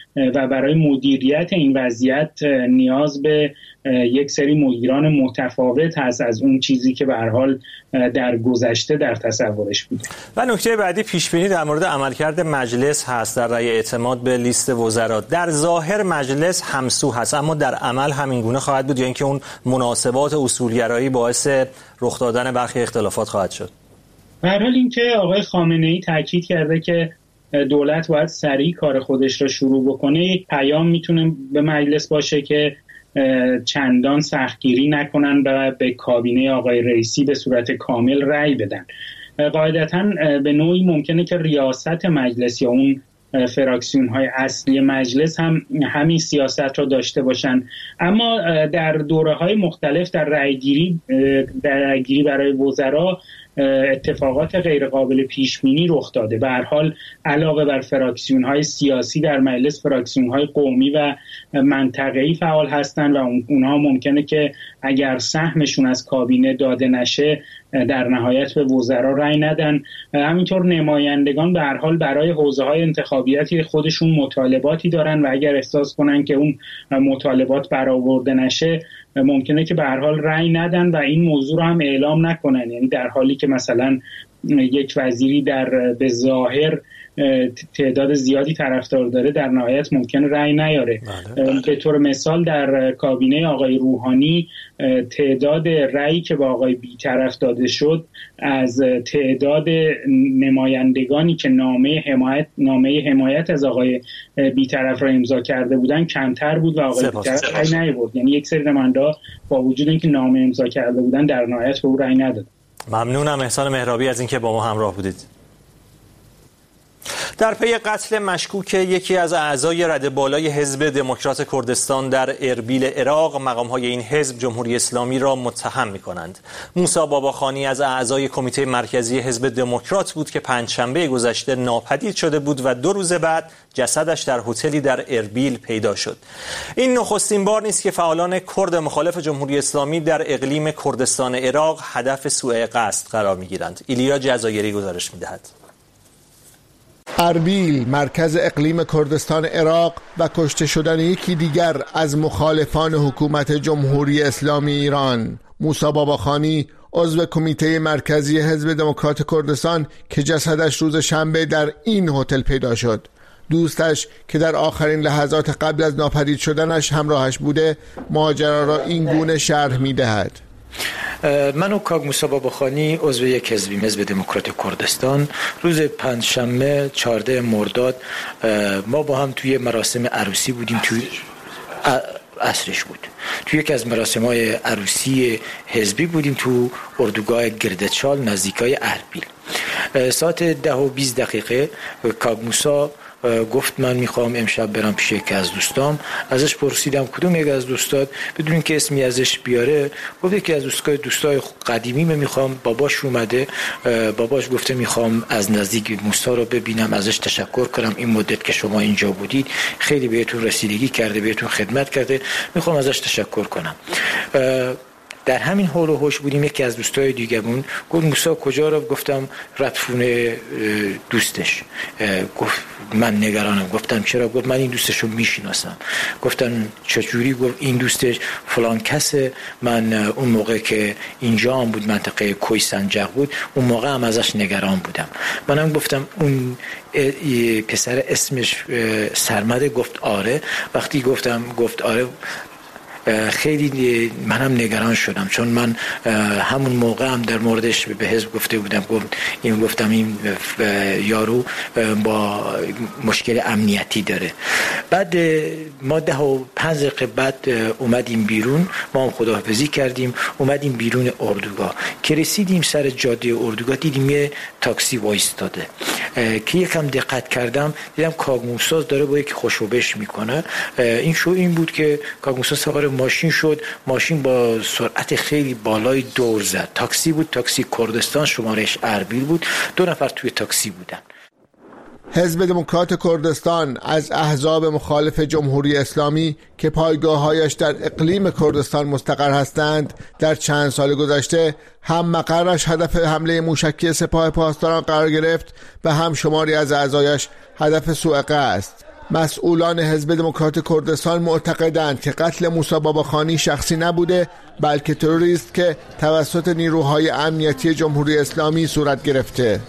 و برای مدیریت این وضعیت نیاز به یک سری مدیران متفاوت هست از اون چیزی که به هر حال در گذشته در تصورش بوده. و نکته بعدی پیشبینی در مورد عملکرد مجلس هست در رأی اعتماد به لیست وزرا. در ظاهر مجلس همسو هست، اما در عمل همین گونه خواهد بود یا اینکه اون مناسبات اصولگرایی باعث رخ دادن برخی اختلافات خواهد شد؟ به هر حال اینکه آقای خامنه‌ای تاکید کرده که دولت باید سریع کار خودش را شروع بکنه، یک پیام میتونه به مجلس باشه که چندان سختگیری نکنن و به کابینه آقای رئیسی به صورت کامل رأی بدن. قاعدتاً به نوعی ممکنه که ریاست مجلس یا اون فراکسیون های اصلی مجلس هم همین سیاست را داشته باشن، اما در دوره های مختلف در رأیگیری برای وزرا اتفاقات غیرقابل پیش بینی رخ داده. به هر حال علاوه بر فراکسیون های سیاسی در مجلس، فراکسیون های قومی و منطقه‌ای فعال هستند و اونها ممکنه که اگر سهمشون از کابینه داده نشه در نهایت به وزرا رأی ندن. همینطور نمایندگان به هر حال برای حوزه‌های انتخابیتی خودشون مطالباتی دارن و اگر احساس کنن که اون مطالبات برآورده نشه ممکنه که به هر حال رأی ندن و این موضوع رو هم اعلام نکنن. یعنی در حالی که مثلا یک وزیری به ظاهر تعداد زیادی طرفدار داره در نهایت ممکنه رأی نیاره. به طور مثال در کابینه آقای روحانی تعداد رأیی که با آقای بی‌طرف داده شد از تعداد نمایندگانی که نامه حمایت از آقای بی‌طرف را امضا کرده بودن کمتر بود و آقای بی‌طرف رأی نیاورد. یعنی یک سری نماینده با وجود اینکه نامه امضا کرده بودن در نهایت به او رأی ندادن. ممنونم احسان مهرابی از اینکه با ما همراه بودید. در پی قتل مشکوک یکی از اعضای رده بالای حزب دموکرات کردستان در اربیل عراق، مقام‌های این حزب جمهوری اسلامی را متهم می‌کنند. موسی باباخانی از اعضای کمیته مرکزی حزب دموکرات بود که پنجشنبه گذشته ناپدید شده بود و 2 روز بعد جسدش در هتلی در اربیل پیدا شد. این نخستین بار نیست که فعالان کرد مخالف جمهوری اسلامی در اقلیم کردستان عراق هدف سوء قصد قرار می‌گیرند. ایلیا جزایری گزارش می‌دهد. اربیل، مرکز اقلیم کردستان عراق و کشته شدن یکی دیگر از مخالفان حکومت جمهوری اسلامی ایران. موسی باباخانی عضو کمیته مرکزی حزب دموکرات کردستان که جسدش روز شنبه در این هتل پیدا شد. دوستش که در آخرین لحظات قبل از ناپدید شدنش همراهش بوده ماجرا را این گونه شرح می‌دهد. من و کاگ موسی باباخانی عضو یک حزب دموکرات کردستان روز پنجشنبه 14 مرداد ما با هم توی مراسم عروسی بودیم. توی عصرش بود. توی یکی از مراسم‌های عروسی حزبی بودیم تو اردوگاه گردچال نزدیکای اربیل. ساعت 10:20 کاگ موسی گفت من میخوام امشب برم پیش یکی از دوستام. ازش پرسیدم کدوم یکی از دوستات، بدون اینکه اسمی ازش بیاره گفت یکی از دوستای قدیمی میخوام. باباش اومده، باباش گفته میخوام از نزدیک موسی رو ببینم، ازش تشکر کنم این مدت که شما اینجا بودید خیلی بهتون رسیدگی کرده، بهتون خدمت کرده، میخوام ازش تشکر کنم. در همین حال و هوش بودیم. یکی از دوستای دیگه‌مون گفت موسی کجا رو؟ گفتم ردفونه دوستش. گفت من نگرانم. گفتم چرا؟ گفت من این دوستشو میشناسم. گفتم چجوری؟ گفت این دوستش فلان کسه، من اون موقع که اینجا هم بود منطقه کوی سنجق بود اون موقع هم ازش نگران بودم. منم گفتم اون پسر اسمش سرمده؟ گفت آره. وقتی گفت آره خیلی منم نگران شدم، چون من همون موقع هم در موردش به حزب گفته بودم. گفتم این یارو با مشکل امنیتی داره. بعد ما 10:05 بعد اومدیم بیرون، ما هم خداحافظی کردیم، اومدیم بیرون اردوگاه. که رسیدیم سر جاده اردوگاه دیدیم یه تاکسی وایستاده که یکم دقت کردم دیدم کاگ موسی داره با یکی خوشوبش میکنه. این بود که کاگ موسی سوار ماشین شد. ماشین با سرعت خیلی بالای دور زد. تاکسی بود، تاکسی کردستان، شمارش اربیل بود. 2 نفر توی تاکسی بودن. حزب دموکرات کردستان از احزاب مخالف جمهوری اسلامی که پایگاه‌هایش در اقلیم کردستان مستقر هستند در چند سال گذشته هم مقرش هدف حمله موشکی سپاه پاسداران قرار گرفت و هم شماری از اعضایش هدف سوء قصد. مسئولان حزب دموکرات کردستان معتقدند که قتل موسی باباخانی شخصی نبوده، بلکه تروری است که توسط نیروهای امنیتی جمهوری اسلامی صورت گرفته.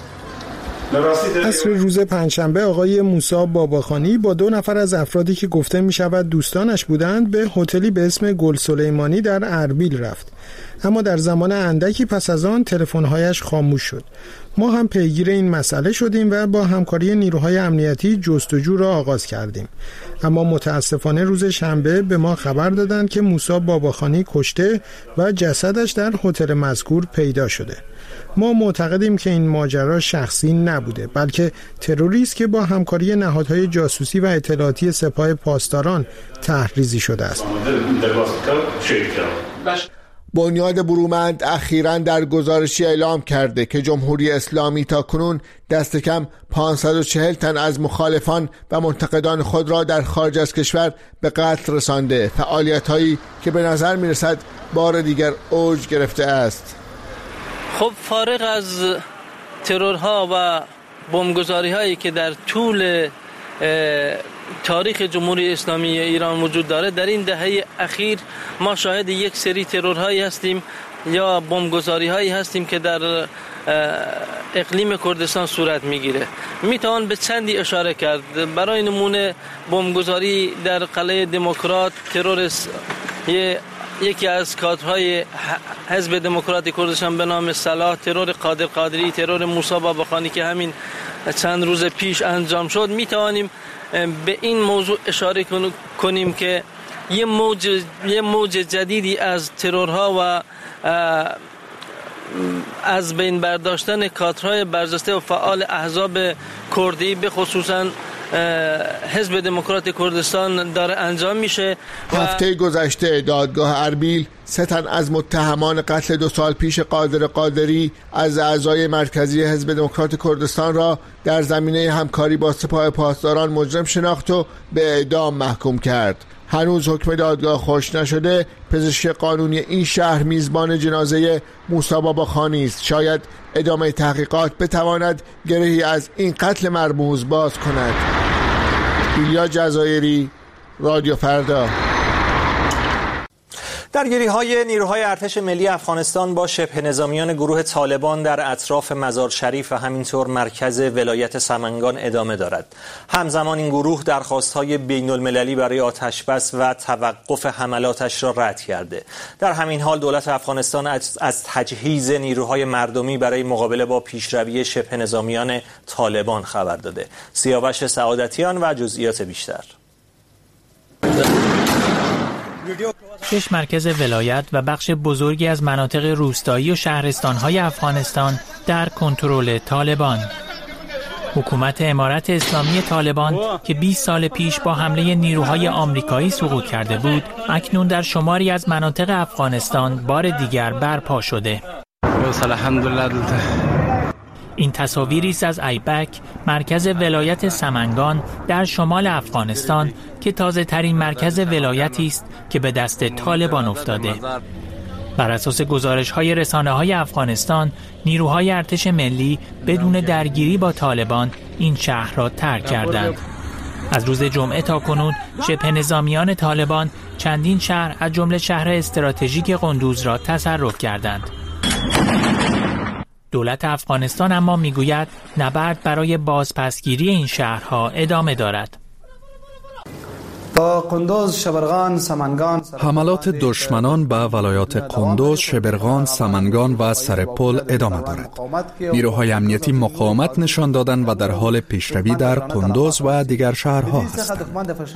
عصر روز پنجشنبه آقای موسی باباخانی با 2 نفر از افرادی که گفته می شود دوستانش بودند به هتلی به اسم گل سلیمانی در اربیل رفت، اما در زمان اندکی پس از آن تلفن‌هایش خاموش شد. ما هم پیگیر این مسئله شدیم و با همکاری نیروهای امنیتی جستجو را آغاز کردیم، اما متاسفانه روز شنبه به ما خبر دادند که موسی باباخانی کشته و جسدش در هتل مذکور پیدا شده. ما معتقدیم که این ماجرا شخصی نبوده، بلکه تروری است که با همکاری نهادهای جاسوسی و اطلاعاتی سپاه پاسداران طرحریزی شده است. بنیاد برومند اخیراً در گزارشی اعلام کرده که جمهوری اسلامی تاکنون دست کم 540 تن از مخالفان و منتقدان خود را در خارج از کشور به قتل رسانده، فعالیت‌هایی که به نظر می‌رسد بار دیگر اوج گرفته است. خب فارغ از ترورها و بمبگذاری‌هایی که در طول تاریخ جمهوری اسلامی ایران وجود داره، در این دهه اخیر ما شاهد یک سری ترورهایی هستیم یا بمبگذاری‌هایی هستیم که در اقلیم کردستان صورت میگیره. میتوان به چندی اشاره کرد. برای نمونه بمبگذاری در قلعه دموکرات، ترور یکی از کادرهای حزب دموکرات کردستان به نام صلاح، ترور قادر قادری، ترور موسی باباخانی که همین چند روز پیش انجام شد. میتوانیم به این موضوع اشاره کنیم که یه موج جدیدی از ترورها و از بین برداشتن کادرهای برجسته و فعال احزاب کردی به خصوصا حزب دموکرات کردستان داره انجام میشه. هفته گذشته دادگاه اربیل 3 تن از متهمان قتل 2 سال پیش قادر قادری از اعضای مرکزی حزب دموکرات کردستان را در زمینه همکاری با سپاه پاسداران مجرم شناخت و به اعدام محکوم کرد. هنوز حکم دادگاه خوش نشده. پزشک قانونی این شهر میزبان جنازه موسی باباخانی است. شاید ادامه تحقیقات بتواند گرهی از این قتل مرموز باز کند. ایلیا جزایری، رادیو فردا. درگیری‌های نیروهای ارتش ملی افغانستان با شبه نظامیان گروه طالبان در اطراف مزار شریف و همینطور مرکز ولایت سمنگان ادامه دارد. همزمان این گروه درخواست‌های بین‌المللی برای آتشبس و توقف حملاتش را رد کرده. در همین حال دولت افغانستان از تجهیز نیروهای مردمی برای مقابله با پیشروی شبه نظامیان طالبان خبر داده. سیاوش سعادتیان و جزئیات بیشتر. 6 مرکز ولایت و بخش بزرگی از مناطق روستایی و شهرستان‌های افغانستان در کنترل طالبان. حکومت امارت اسلامی طالبان که 20 سال پیش با حمله نیروهای آمریکایی سقوط کرده بود، اکنون در شماری از مناطق افغانستان بار دیگر برپا شده. این تصاویری است از ایبک، مرکز ولایت سمنگان در شمال افغانستان که تازه ترین مرکز ولایتی است که به دست طالبان افتاده. بر اساس گزارش‌های رسانه‌های افغانستان، نیروهای ارتش ملی بدون درگیری با طالبان این شهر را ترک کردند. از روز جمعه تا کنون شبه نظامیان طالبان چندین شهر از جمله شهر استراتژیک قندوز را تصرف کردند. دولت افغانستان اما میگوید نبرد برای بازپسگیری این شهرها ادامه دارد. حملات دشمنان به ولایات قندوز، شبرغان، سمنگان و سرپل ادامه دارد. نیروهای امنیتی مقاومت نشان دادند و در حال پیشروی در قندوز و دیگر شهرها هستند.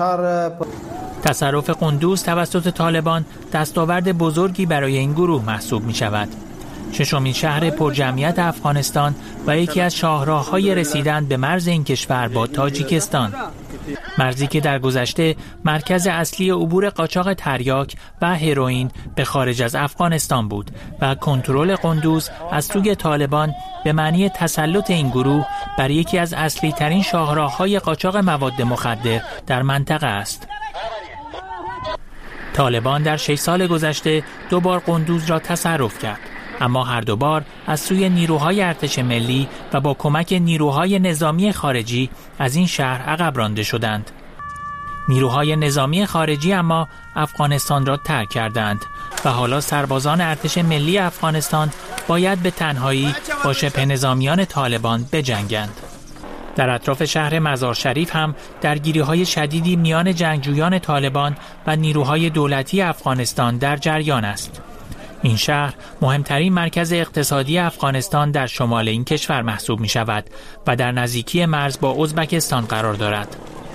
تصرف قندوز توسط طالبان دستاورد بزرگی برای این گروه محسوب می شود. ششمین شهر پرجمعیت افغانستان و یکی از شاهراه‌های رسیدن به مرز این کشور با تاجیکستان، مرزی که در گذشته مرکز اصلی عبور قاچاق تریاک و هروئین به خارج از افغانستان بود و کنترل قندوز از سوی طالبان به معنی تسلط این گروه بر یکی از اصلی ترین شاهراه‌های قاچاق مواد مخدر در منطقه است. طالبان در 6 سال گذشته 2 بار قندوز را تصرف کرد. اما هر دو بار از سوی نیروهای ارتش ملی و با کمک نیروهای نظامی خارجی از این شهر عقب رانده شدند. نیروهای نظامی خارجی اما افغانستان را ترک کردند و حالا سربازان ارتش ملی افغانستان باید به تنهایی با شبه نظامیان طالبان بجنگند. در اطراف شهر مزار شریف هم درگیری‌های شدیدی میان جنگجویان طالبان و نیروهای دولتی افغانستان در جریان است. این شهر مهمترین مرکز اقتصادی افغانستان در شمال این کشور محسوب می شود و در نزدیکی مرز با ازبکستان قرار دارد.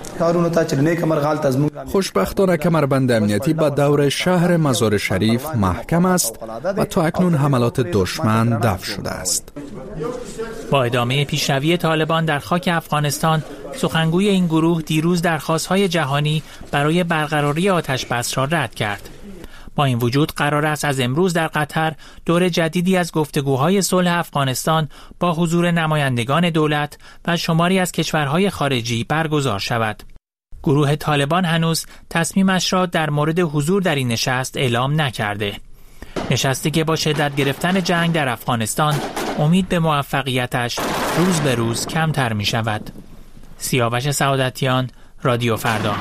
خوشبختانه کمربند امنیتی به دور شهر مزار شریف محکم است و تا اکنون حملات دشمن دفع شده است. با ادامه پیشروی طالبان در خاک افغانستان، سخنگوی این گروه دیروز درخواست‌های جهانی برای برقراری آتش‌بس را رد کرد. با این وجود قرار است از امروز در قطر دور جدیدی از گفتگوهای صلح افغانستان با حضور نمایندگان دولت و شماری از کشورهای خارجی برگزار شود. گروه طالبان هنوز تصمیمش را در مورد حضور در این نشست اعلام نکرده. نشستی که با شدت گرفتن جنگ در افغانستان امید به موفقیتش روز به روز کمتر می شود. سیاوش سعادتیان، رادیو فردا.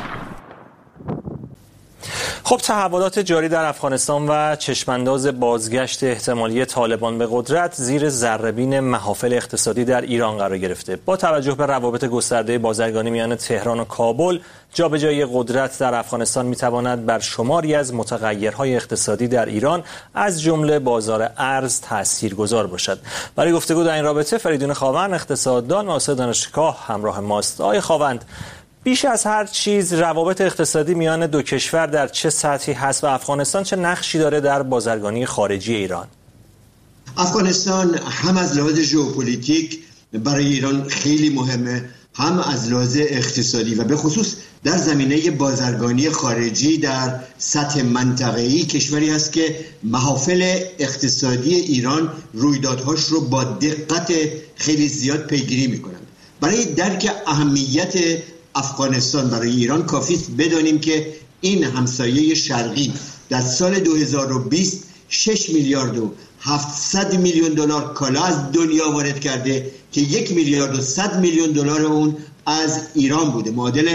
خب تحولات جاری در افغانستان و چشمانداز بازگشت احتمالی طالبان به قدرت زیر ذره‌بین محافل اقتصادی در ایران قرار گرفته. با توجه به روابط گسترده بازرگانی میان تهران و کابل، جابجایی قدرت در افغانستان میتواند بر شماری از متغیرهای اقتصادی در ایران از جمله بازار ارز تاثیرگذار باشد. برای گفتگو در این رابطه فریدون خاوند، اقتصاددان و استاد دانشگاه همراه ماست. آقای خاوند، بیش از هر چیز روابط اقتصادی میان دو کشور در چه سطحی هست و افغانستان چه نقشی داره در بازرگانی خارجی ایران؟ افغانستان هم از لحاظ ژئوپلیتیک برای ایران خیلی مهمه، هم از لحاظ اقتصادی و به خصوص در زمینه بازرگانی خارجی در سطح منطقه‌ای کشوری است که محافل اقتصادی ایران رویدادهاش رو با دقت خیلی زیاد پیگیری می‌کنند. برای درک اهمیت افغانستان برای ایران کافی است بدانیم که این همسایه شرقی در سال 2020 6 میلیارد و 700 میلیون دلار کالا از دنیا وارد کرده که 1 میلیارد و 100 میلیون دلار اون از ایران بوده، معادل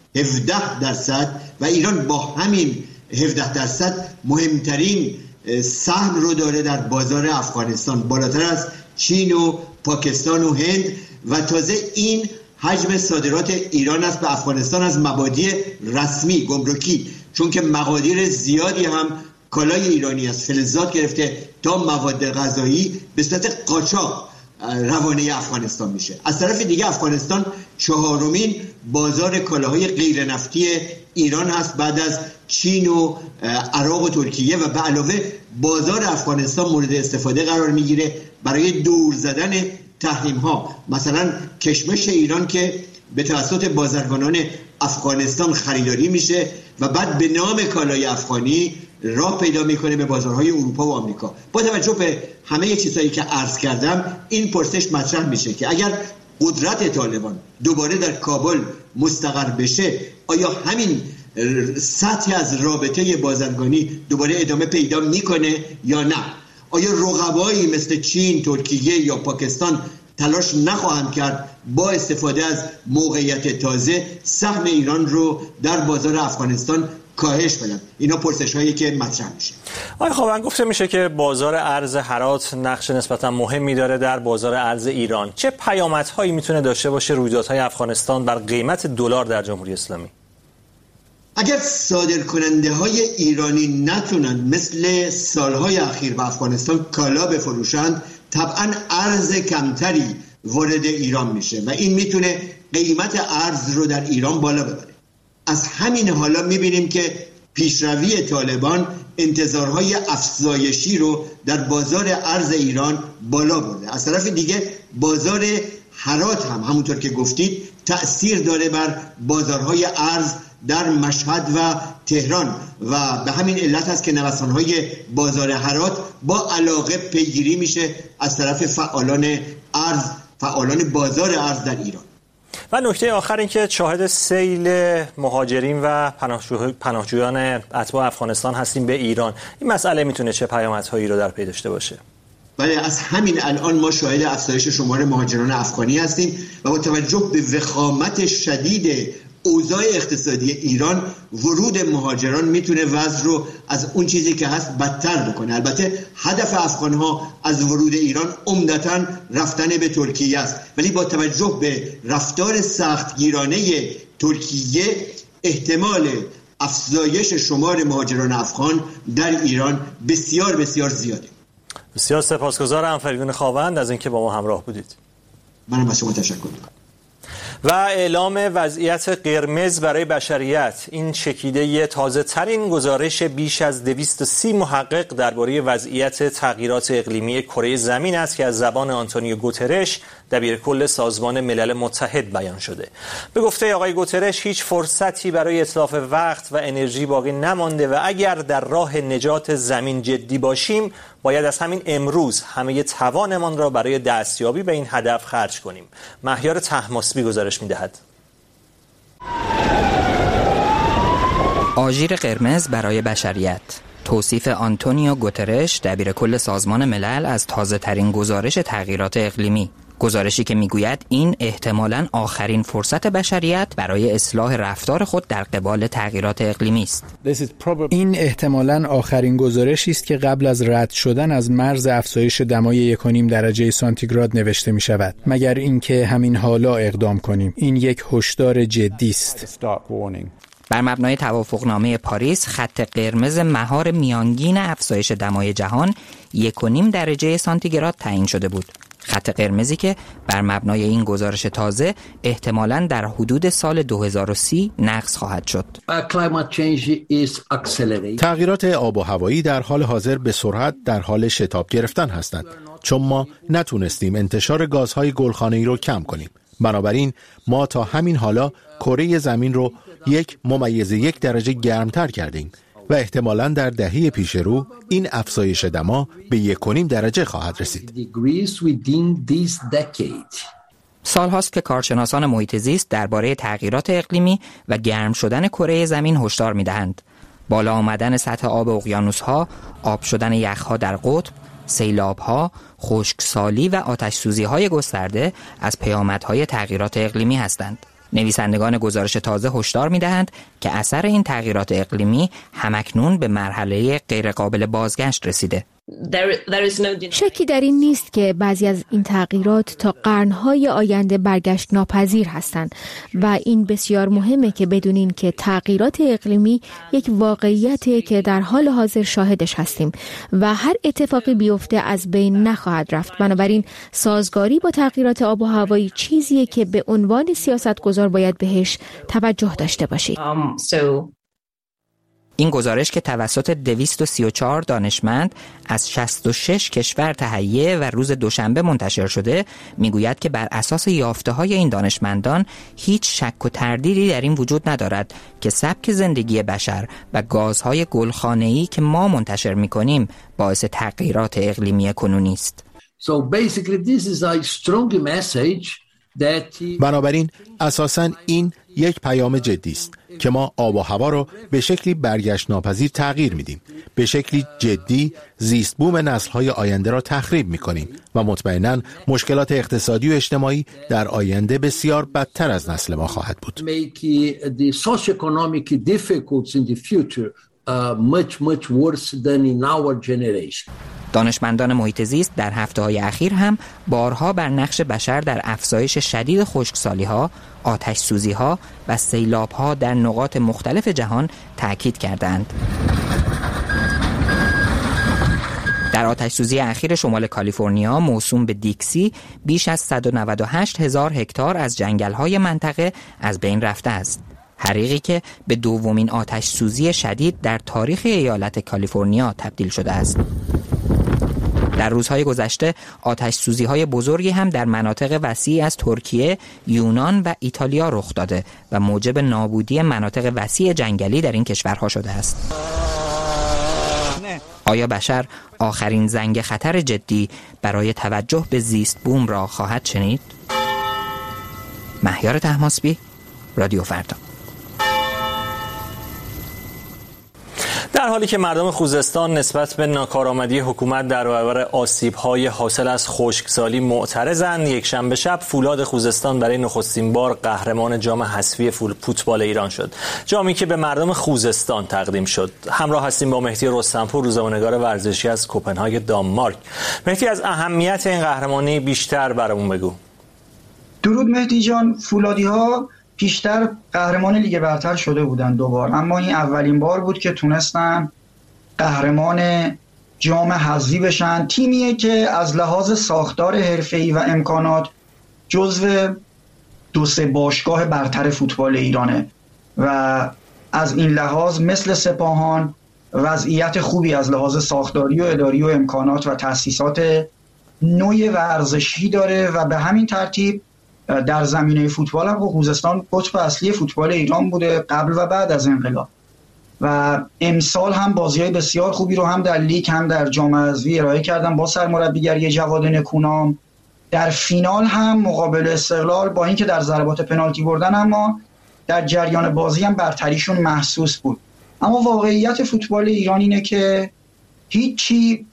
17% و ایران با همین 17% مهمترین سهم رو داره در بازار افغانستان، بالاتر از چین و پاکستان و هند و تازه این حجم صادرات ایران است به افغانستان از مبادی رسمی گمرکی، چون که مقادیر زیادی هم کالای ایرانی از فلزات گرفته تا مواد غذایی به صورت قاچاق روانه افغانستان میشه. از طرف دیگه افغانستان چهارمین بازار کالاهای غیر نفتی ایران هست بعد از چین و عراق و ترکیه و به علاوه بازار افغانستان مورد استفاده قرار میگیره برای دور زدن تحریم ها، مثلا کشمش ایران که به توسط بازرگانان افغانستان خریداری میشه و بعد به نام کالای افغانی راه پیدا میکنه به بازارهای اروپا و آمریکا. با توجه به همه چیزهایی که عرض کردم این پرسش مطرح میشه که اگر قدرت طالبان دوباره در کابل مستقر بشه آیا همین سطح از رابطه بازرگانی دوباره ادامه پیدا میکنه یا نه؟ آیا رقبایی مثل چین، ترکیه یا پاکستان تلاش نخواهند کرد با استفاده از موقعیت تازه سهم ایران رو در بازار افغانستان کاهش بدن؟ اینا پرسش هایی که مطرح میشه. آقای خاوند، گفته میشه که بازار ارز هرات نقش نسبتا مهمی داره در بازار ارز ایران. چه پیامدهایی میتونه داشته باشه رویدادهای افغانستان بر قیمت دلار در جمهوری اسلامی؟ اگر صادرکننده های ایرانی نتونن مثل سالهای اخیر به افغانستان کالا بفروشند، طبعا ارز کمتری وارد ایران میشه و این میتونه قیمت ارز رو در ایران بالا ببره. از همین حالا میبینیم که پیشروی طالبان انتظارهای افزایشی رو در بازار ارز ایران بالا برده. از طرف دیگه بازار هرات هم همونطور که گفتید تأثیر داره بر بازارهای ارز در مشهد و تهران و به همین علت است که نوسان‌های بازار هرات با علاقه پیگیری میشه از طرف فعالان بازار ارز در ایران. و نکته آخر این که شاهد سیل مهاجرین و پناهجویان اتباع افغانستان هستیم به ایران. این مسئله میتونه چه پیامدهایی رو در پی داشته باشه؟ ولی از همین الان ما شاهد افزایش شمار مهاجران افغانی هستیم و با توجه به وخامت شدید اوضاع اقتصادی ایران ورود مهاجران میتونه وضع رو از اون چیزی که هست بدتر بکنه. البته هدف افغانها از ورود ایران عمدتاً رفتن به ترکیه است، ولی با توجه به رفتار سختگیرانه ترکیه احتمال افزایش شمار مهاجران افغان در ایران بسیار بسیار زیاده. بسیار سپاسگزارم فریدون خاوند از اینکه با ما همراه بودید. منم از شما تشکر می‌کنم. و اعلام وضعیت قرمز برای بشریت، این چکیده تازه ترین گزارش بیش از 230 محقق درباره وضعیت تغییرات اقلیمی کره زمین است که از زبان آنتونیو گوترش دبیرکل سازمان ملل متحد بیان شده. به گفته آقای گوترش هیچ فرصتی برای اتلاف وقت و انرژی باقی نمانده و اگر در راه نجات زمین جدی باشیم باید از همین امروز همه توانمان را برای دستیابی به این هدف خرج کنیم. مهیار طهماسبی گزارش می‌دهد. آژیر قرمز برای بشریت، توصیف آنتونیو گوترش دبیرکل سازمان ملل از تازه ترین گزارش تغییرات اقلیمی، گزارشی که میگوید این احتمالاً آخرین فرصت بشریت برای اصلاح رفتار خود در قبال تغییرات اقلیمی است. این احتمالاً آخرین گزارشی است که قبل از رد شدن از مرز افزایش دمای 1.5 درجه سانتیگراد نوشته می شود، مگر اینکه همین حالا اقدام کنیم. این یک هشدار جدی است. بر مبنای توافقنامه پاریس، خط قرمز مهار میانگین افزایش دمای جهان 1.5 درجه سانتیگراد تعیین شده بود. خط قرمزی که بر مبنای این گزارش تازه احتمالاً در حدود سال 2030 نقض خواهد شد. تغییرات آب و هوایی در حال حاضر به سرعت در حال شتاب گرفتن هستند، چون ما نتونستیم انتشار گازهای گلخانه‌ای رو کم کنیم. بنابراین ما تا همین حالا کره زمین رو 1.1 درجه گرمتر کردیم و احتمالاً در دهه پیش رو این افزایش دما به 1.5 درجه خواهد رسید. سالهاست که کارشناسان محیط زیست درباره تغییرات اقلیمی و گرم شدن کره زمین هشدار می‌دهند. بالا آمدن سطح آب اقیانوس‌ها، آب شدن یخ‌ها در قطب، سیلاب‌ها، خشکسالی و آتش‌سوزی‌های گسترده از پیامدهای تغییرات اقلیمی هستند. نویسندگان گزارش تازه هشدار می‌دهند که اثر این تغییرات اقلیمی همکنون به مرحله غیرقابل بازگشت رسیده. شکی در این نیست که بعضی از این تغییرات تا قرن‌های آینده برگشت ناپذیر هستند و این بسیار مهمه که بدونین که تغییرات اقلیمی یک واقعیته که در حال حاضر شاهدش هستیم و هر اتفاقی بیفته از بین نخواهد رفت. بنابراین سازگاری با تغییرات آب و هوایی چیزیه که به عنوان سیاستگزار باید بهش توجه داشته باشید. این گزارش که توسط 234 دانشمند از 66 کشور تهیه و روز دوشنبه منتشر شده میگوید که بر اساس یافته‌های این دانشمندان هیچ شک و تردیدی در این وجود ندارد که سبک زندگی بشر و گازهای گلخانه‌ای که ما منتشر می‌کنیم باعث تغییرات اقلیمی کنونی است. بنابراین اساساً این یک پیام جدی است که ما آب و هوا رو به شکلی برگشت ناپذیر تغییر میدیم، به شکلی جدی زیست بوم نسل‌های آینده را تخریب میکنیم و مطمئناً مشکلات اقتصادی و اجتماعی در آینده بسیار بدتر از نسل ما خواهد بود. دانشمندان محیط زیست در هفته‌های اخیر هم بارها بر نقش بشر در افزایش شدید خشکسالی‌ها، آتش‌سوزی‌ها و سیلاب‌ها در نقاط مختلف جهان تأکید کردند. در آتش‌سوزی اخیر شمال کالیفرنیا موسوم به دیکسی بیش از 198,000 هکتار از جنگل‌های منطقه از بین رفته است. حریقی که به دومین آتش‌سوزی شدید در تاریخ ایالت کالیفرنیا تبدیل شده است. در روزهای گذشته آتش‌سوزی‌های بزرگی هم در مناطق وسیعی از ترکیه، یونان و ایتالیا رخ داده و موجب نابودی مناطق وسیع جنگلی در این کشورها شده است. آیا بشر آخرین زنگ خطر جدی برای توجه به زیست بوم را خواهد شنید؟ مهیار طهماسبی، رادیو فردا. در حالی که مردم خوزستان نسبت به ناکارآمدی حکومت در برابر آسیب‌های حاصل از خشکسالی معترضند، یک شنبه شب فولاد خوزستان برای نخستین بار قهرمان جام حذفی فوتبال ایران شد. جامی که به مردم خوزستان تقدیم شد. همراه هستیم با مهدی رستمپور، روزنامه‌نگار ورزشی از کوپنهاگ دانمارک. مهدی، از اهمیت این قهرمانی بیشتر برامون بگو. درود مهدی جان. فولادی‌ها پیشتر قهرمان لیگ برتر شده بودن 2 بار، اما این اولین بار بود که تونستن قهرمان جام حذفی بشن. تیمیه که از لحاظ ساختار حرفه‌ای و امکانات جزو 2-3 باشگاه برتر فوتبال ایرانه و از این لحاظ مثل سپاهان وضعیت خوبی از لحاظ ساختاری و اداری و امکانات و تأسیسات نوع ورزشی داره و به همین ترتیب در زمینه فوتبال هم خوزستان قطب اصلی فوتبال ایران بوده قبل و بعد از انقلاب و امسال هم بازی‌های بسیار خوبی رو هم در لیگ هم در جام حذفی ارائه کردن با سرمربیگری جواد نکونام. در فینال هم مقابل استقلال با اینکه در ضربات پنالتی بردن اما در جریان بازی هم برتریشون محسوس بود. اما واقعیت فوتبال ایران اینه که هیچی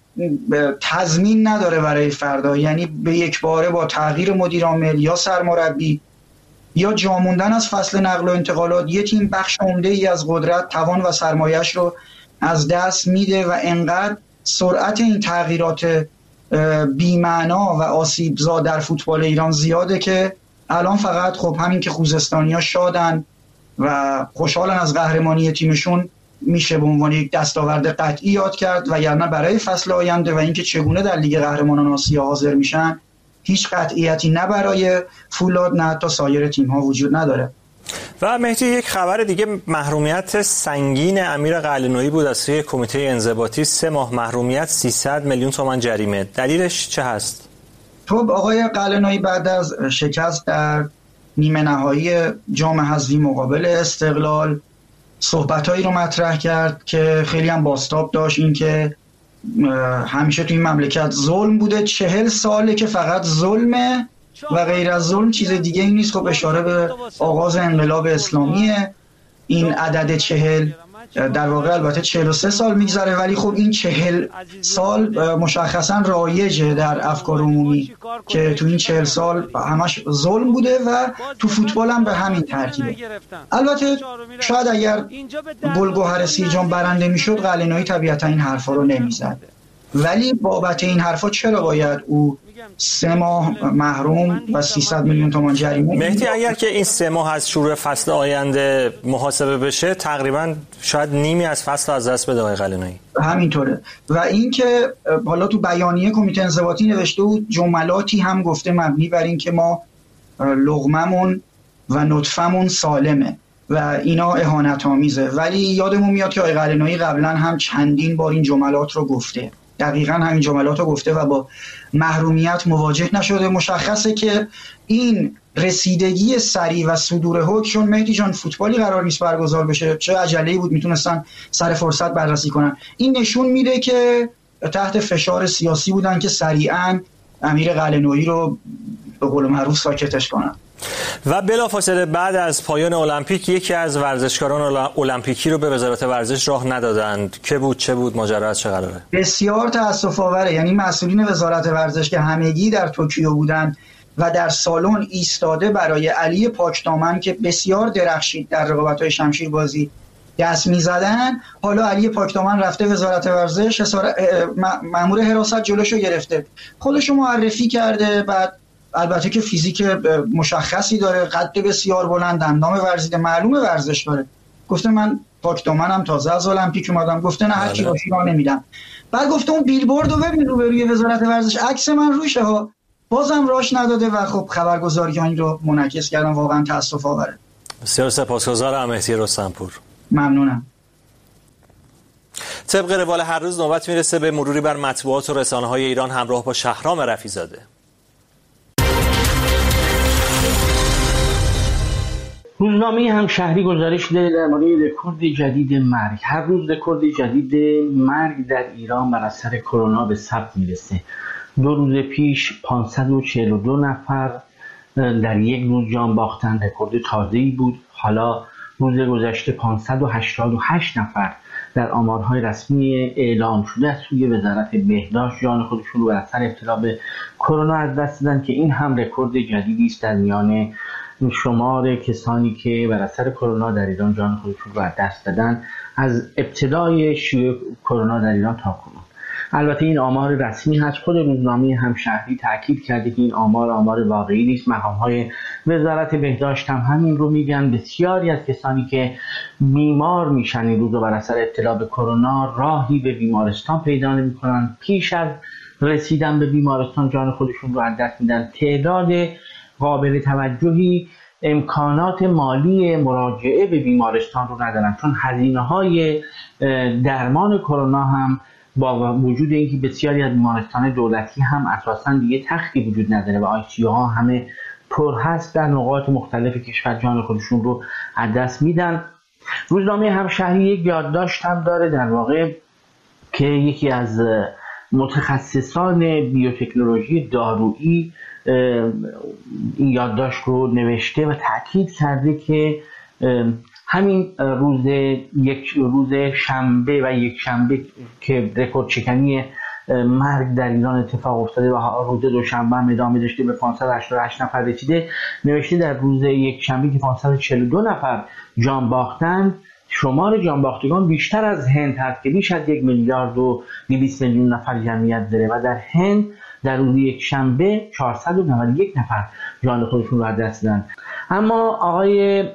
تضمین نداره برای فردا، یعنی به یک باره با تغییر مدیر عامل یا سرمربی یا جا موندن از فصل نقل و انتقالات یه تیم بخش عمده‌ای از قدرت، توان و سرمایه‌اش رو از دست میده و انقدر سرعت این تغییرات بی‌معنا و آسیبزا در فوتبال ایران زیاده که الان فقط خب همین که خوزستانی‌ها شادن و خوشحالن از قهرمانی تیمشون میشه به عنوان یک دستاورد قطعی یاد کرد و یعنی برای فصل آینده و اینکه چگونه در لیگ قهرمانان آسیا حاضر میشن هیچ قطعیتی نه برای فولاد نه حتی سایر تیم‌ها وجود نداره. و مهدی، یک خبر دیگه محرومیت سنگین امیر قلعه‌نویی بود از سوی کمیته انضباطی. 3 ماه محرومیت، 300 میلیون تومان جریمه. دلیلش چه هست؟ خب آقای قلعه‌نویی بعد از شکست در نیمه نهایی جام حذفی مقابل استقلال صحبتایی رو مطرح کرد که خیلی هم بازتاب داشت، این که همیشه توی این مملکت ظلم بوده، 40 ساله که فقط ظلمه و غیر از ظلم چیز دیگه این نیست. خب اشاره به آغاز انقلاب اسلامیه. این عدد 40 در واقع البته 43 سال میگذره، ولی خب این 40 سال مشخصا رایجه در افکار عمومی که تو این 40 سال همش ظلم بوده و تو فوتبال هم به همین ترتیبه. البته شاید اگر گلگهر سیرجان برنده میشد قلعه‌نویی طبیعتا این حرفا رو نمیزد، ولی بابت این حرفا چرا باید او 3 ماه محروم و 300 میلیون تومان جریمه؟ مهدی، اگر که این 3 ماه از شروع فصل آینده محاسبه بشه تقریبا شاید نیمی از فصل از دست بده آقای قلعه‌نویی. همینطوره. و اینکه حالا تو بیانیه کمیته انضباطی نوشته بود جملاتی هم گفته مبنی بر این که ما لقممون و نطفمون سالمه و اینا اهانت آمیزه، ولی یادمون میاد که آقای قلعه‌نویی قبلا هم چندین بار این جملات رو گفته، دقیقاً همین جملات رو گفته و با محرومیت مواجه نشده. مشخصه که این رسیدگی سریع و صدور حکم، چون مهدی جان فوتبالی قرار نیست برگزار بشه، چه عجله‌ای بود میتونستن سر فرصت بررسی کنن. این نشون میده که تحت فشار سیاسی بودن که سریعاً امیر قلعه‌نویی رو به قول معروف ساکتش کنن. و بلافاصله بعد از پایان المپیک یکی از ورزشکاران المپیکی رو به وزارت ورزش راه ندادند. که بود؟ چه بود؟ ماجرا از چه قراره؟ بسیار تأسف آوره. یعنی مسئولین وزارت ورزش که همگی در توکیو بودن و در سالن ایستاده برای علی پاکدامن که بسیار درخشید در رقابت‌های شمشیربازی دست می‌زدن، حالا علی پاکدامن رفته وزارت ورزش، مأمور حراست جلوشو گرفته، خودشو معرفی کرده، بعد البته که فیزیک مشخصی داره، قد بسیار بلند، اندام ورزیده، معلومه ورزش داره. گفته من پاکدامنم تازه از المپیک اومدم. گفته نه هرچی باشی راه نمیدم. بعد گفته اون بیلبورد رو ببین روبروی وزارت ورزش عکس من روشه ها، بازم راش نداده و خب خبرگزاری‌ها این رو منعکس کردن. واقعا تأسف آوره. بسیار سپاسگزارم مهدی رستمپور. ممنونم. طبق روال هر روز نوبت میرسه به مروری بر مطبوعات و رسانه‌های ایران همراه با شهرام رفیع‌زاده. روزنامه همشهری گزارش داده درباره رکورد جدید مرگ. هر روز رکورد جدید مرگ در ایران بر اثر کرونا به ثبت میرسه. 2 روز پیش 542 نفر در یک روز جان باختن، رکورد تازه‌ای بود. حالا روز گذشته 588 نفر در آمارهای رسمی اعلام شده از سوی وزارت بهداشت جان خودشون رو بر اثر ابتلا به کرونا از دست دادن که این هم رکورد جدیدی است در میان شمار کسانی که بر اثر کرونا در ایران جان خودشون رو از دست دادن از ابتدای شیوع کرونا در ایران تا کنون. البته این آمار رسمی هست. خود روزنامه همشهری تاکید کرده که این آمار واقعی نیست. مقام‌های وزارت بهداشت هم همین رو میگن. بسیاری از کسانی که بیمار میشن این روزا بر اثر ابتلا به کرونا راهی به بیمارستان پیدا نمی‌کنن، پیش از رسیدن به بیمارستان جان خودشون رو از دست میدن. تعداد قابل توجهی امکانات مالی مراجعه به بیمارستان رو ندارن، چون هزینه‌های درمان کرونا هم با وجود اینکه بسیاری از بیمارستان دولتی هم اساساً دیگه تختی وجود نداره و ICU ها همه پر هست، در نقاط مختلف کشور جان خودشون رو از دست میدن. روزنامه همشهری یک یادداشت هم داره در واقع که یکی از متخصصان بیوتکنولوژی دارویی این یادداشت رو نوشته و تاکید کرده که همین روز شنبه و یک شنبه که رکورد شکنی مرگ در ایران اتفاق افتاده و روز دوشنبه هم ادامه داشته به 588 نفر رسیده، نوشته در روز یک شنبه که 542 نفر جان باختند، شمار جان باختگان بیشتر از هند هست که بیش از 1 میلیارد و 200 میلیون نفر جمعیت داره و در هند در روز یک شنبه 491 نفر جان خودشون رو از دست دادن. اما آقای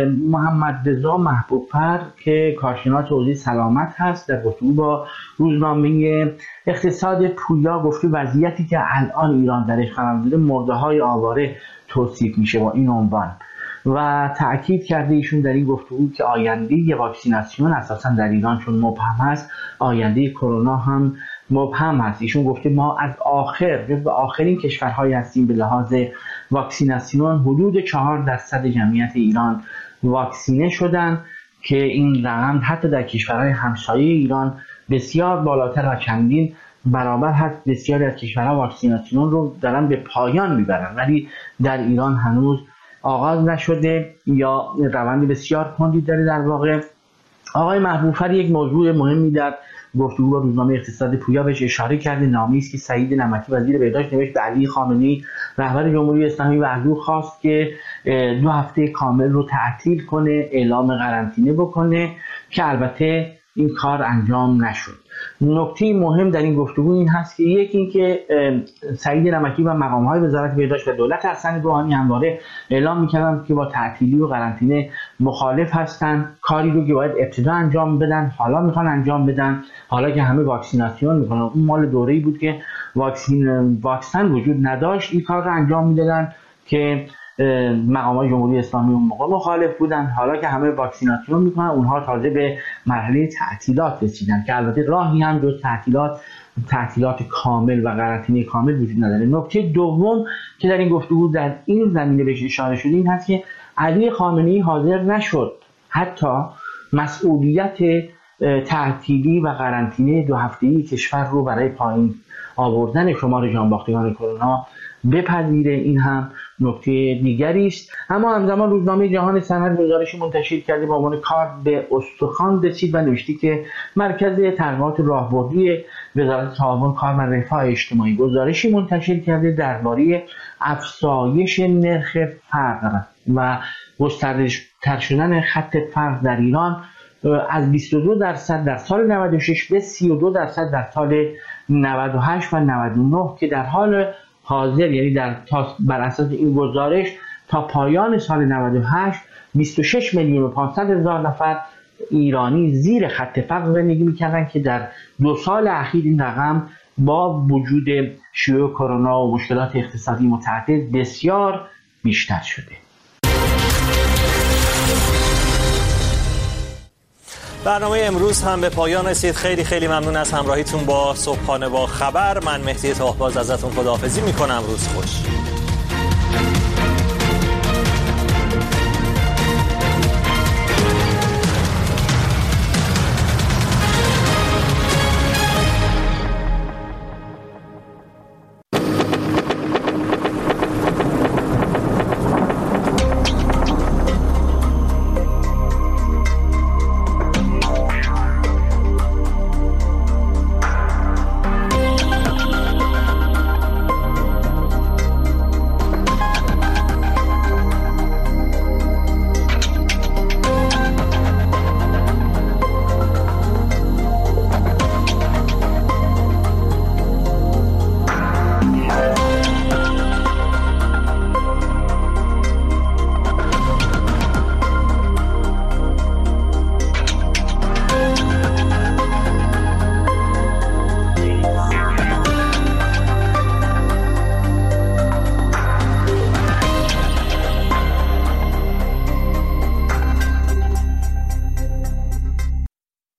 محمد رضا محبوب‌فر که کارشناس حوزه سلامت هست در گفتگو با روزنامه اقتصاد پویا گفته وضعیتی که الان ایران درش قرار داره مرده‌های آواره توصیف میشه با این عنوان و تأکید کرده ایشون در این گفتگو که آینده واکسیناسیون اساسا در ایران چون مبهم است، آینده کرونا هم مبهم است. ایشون گفته ما از آخرین کشورهایی هستیم به لحاظ واکسیناسیون. حدود 4% جمعیت ایران واکسینه شدن که این رقم حتی در کشورهای همسایه ایران بسیار بالاتر و چندین برابر هست. بسیاری از کشورها واکسیناسیون رو دارن به پایان میبرن ولی در ایران هنوز آغاز نشده یا روند بسیار کندی داره. در واقع آقای محبوب‌فر یک موضوع مهمی در گفتگو با روزنامه اقتصاد پویا بهش اشاره کرده. نامه‌ای است که سعید نمکی وزیر بهداشت نوشت به علی خامنه‌ای رهبر جمهوری اسلامی و از او خواست که 2 هفته کامل رو تعطیل کنه، اعلام قرنطینه بکنه که البته این کار انجام نشد. نکته مهم در این گفتگو این هست که یکی اینکه سعید نمکی و مقام‌های وزارت بهداشت و دولت حسن روحانی همواره اعلام می‌کردند که با تعطیلی و قرنطینه مخالف هستند، کاری رو که باید ابتدا انجام بدن حالا میخوان انجام بدن، حالا که همه واکسیناسیون میکنن. اون مال دوره‌ای بود که واکسن وجود نداشت، این کار رو انجام میدادن که مقامات جمهوری اسلامی اون موقع مخالف بودن. حالا که همه واکسیناسیون میکنن اونها تازه به مرحله تعطیلات رسیدن که البته راهی هم جز تعطیلات کامل و قرنطینه کامل وجود نداره. نکته دوم که در این گفتگو در این زمینه بهش اشاره شده این هست که علی خامنه‌ای حاضر نشد حتی مسئولیت تعطیلی و قرنطینه 2 هفته‌ای کشور رو برای پایین آوردن شمار جانباختگان کرونا بپذیره. این هم نکته دیگری است. اما همزمان روزنامه جهان سند گزارشی منتشر کرده با عنوان کار به استخوان رسید و نوشته که مرکز تحقیقات راهبردی وزارت تعاون کار و رفاه اجتماعی گزارشی منتشر کرده درباره افزایش نرخ فقر و گسترده شدن خط فقر در ایران از 22% در سال 96 به 32% در سال 98 و 99 که در حال حاضر یعنی بر اساس این گزارش تا پایان سال 98 26,500,000 نفر ایرانی زیر خط فقر زندگی می‌کردن که در 2 سال اخیر این رقم با وجود شیوع کرونا و مشکلات اقتصادی متعدد بسیار بیشتر شده. برنامه امروز هم به پایان رسید. خیلی ممنون از همراهیتون با صبحانه با خبر. من مهدی تاهباز ازتون خداحافظی میکنم. روز خوش.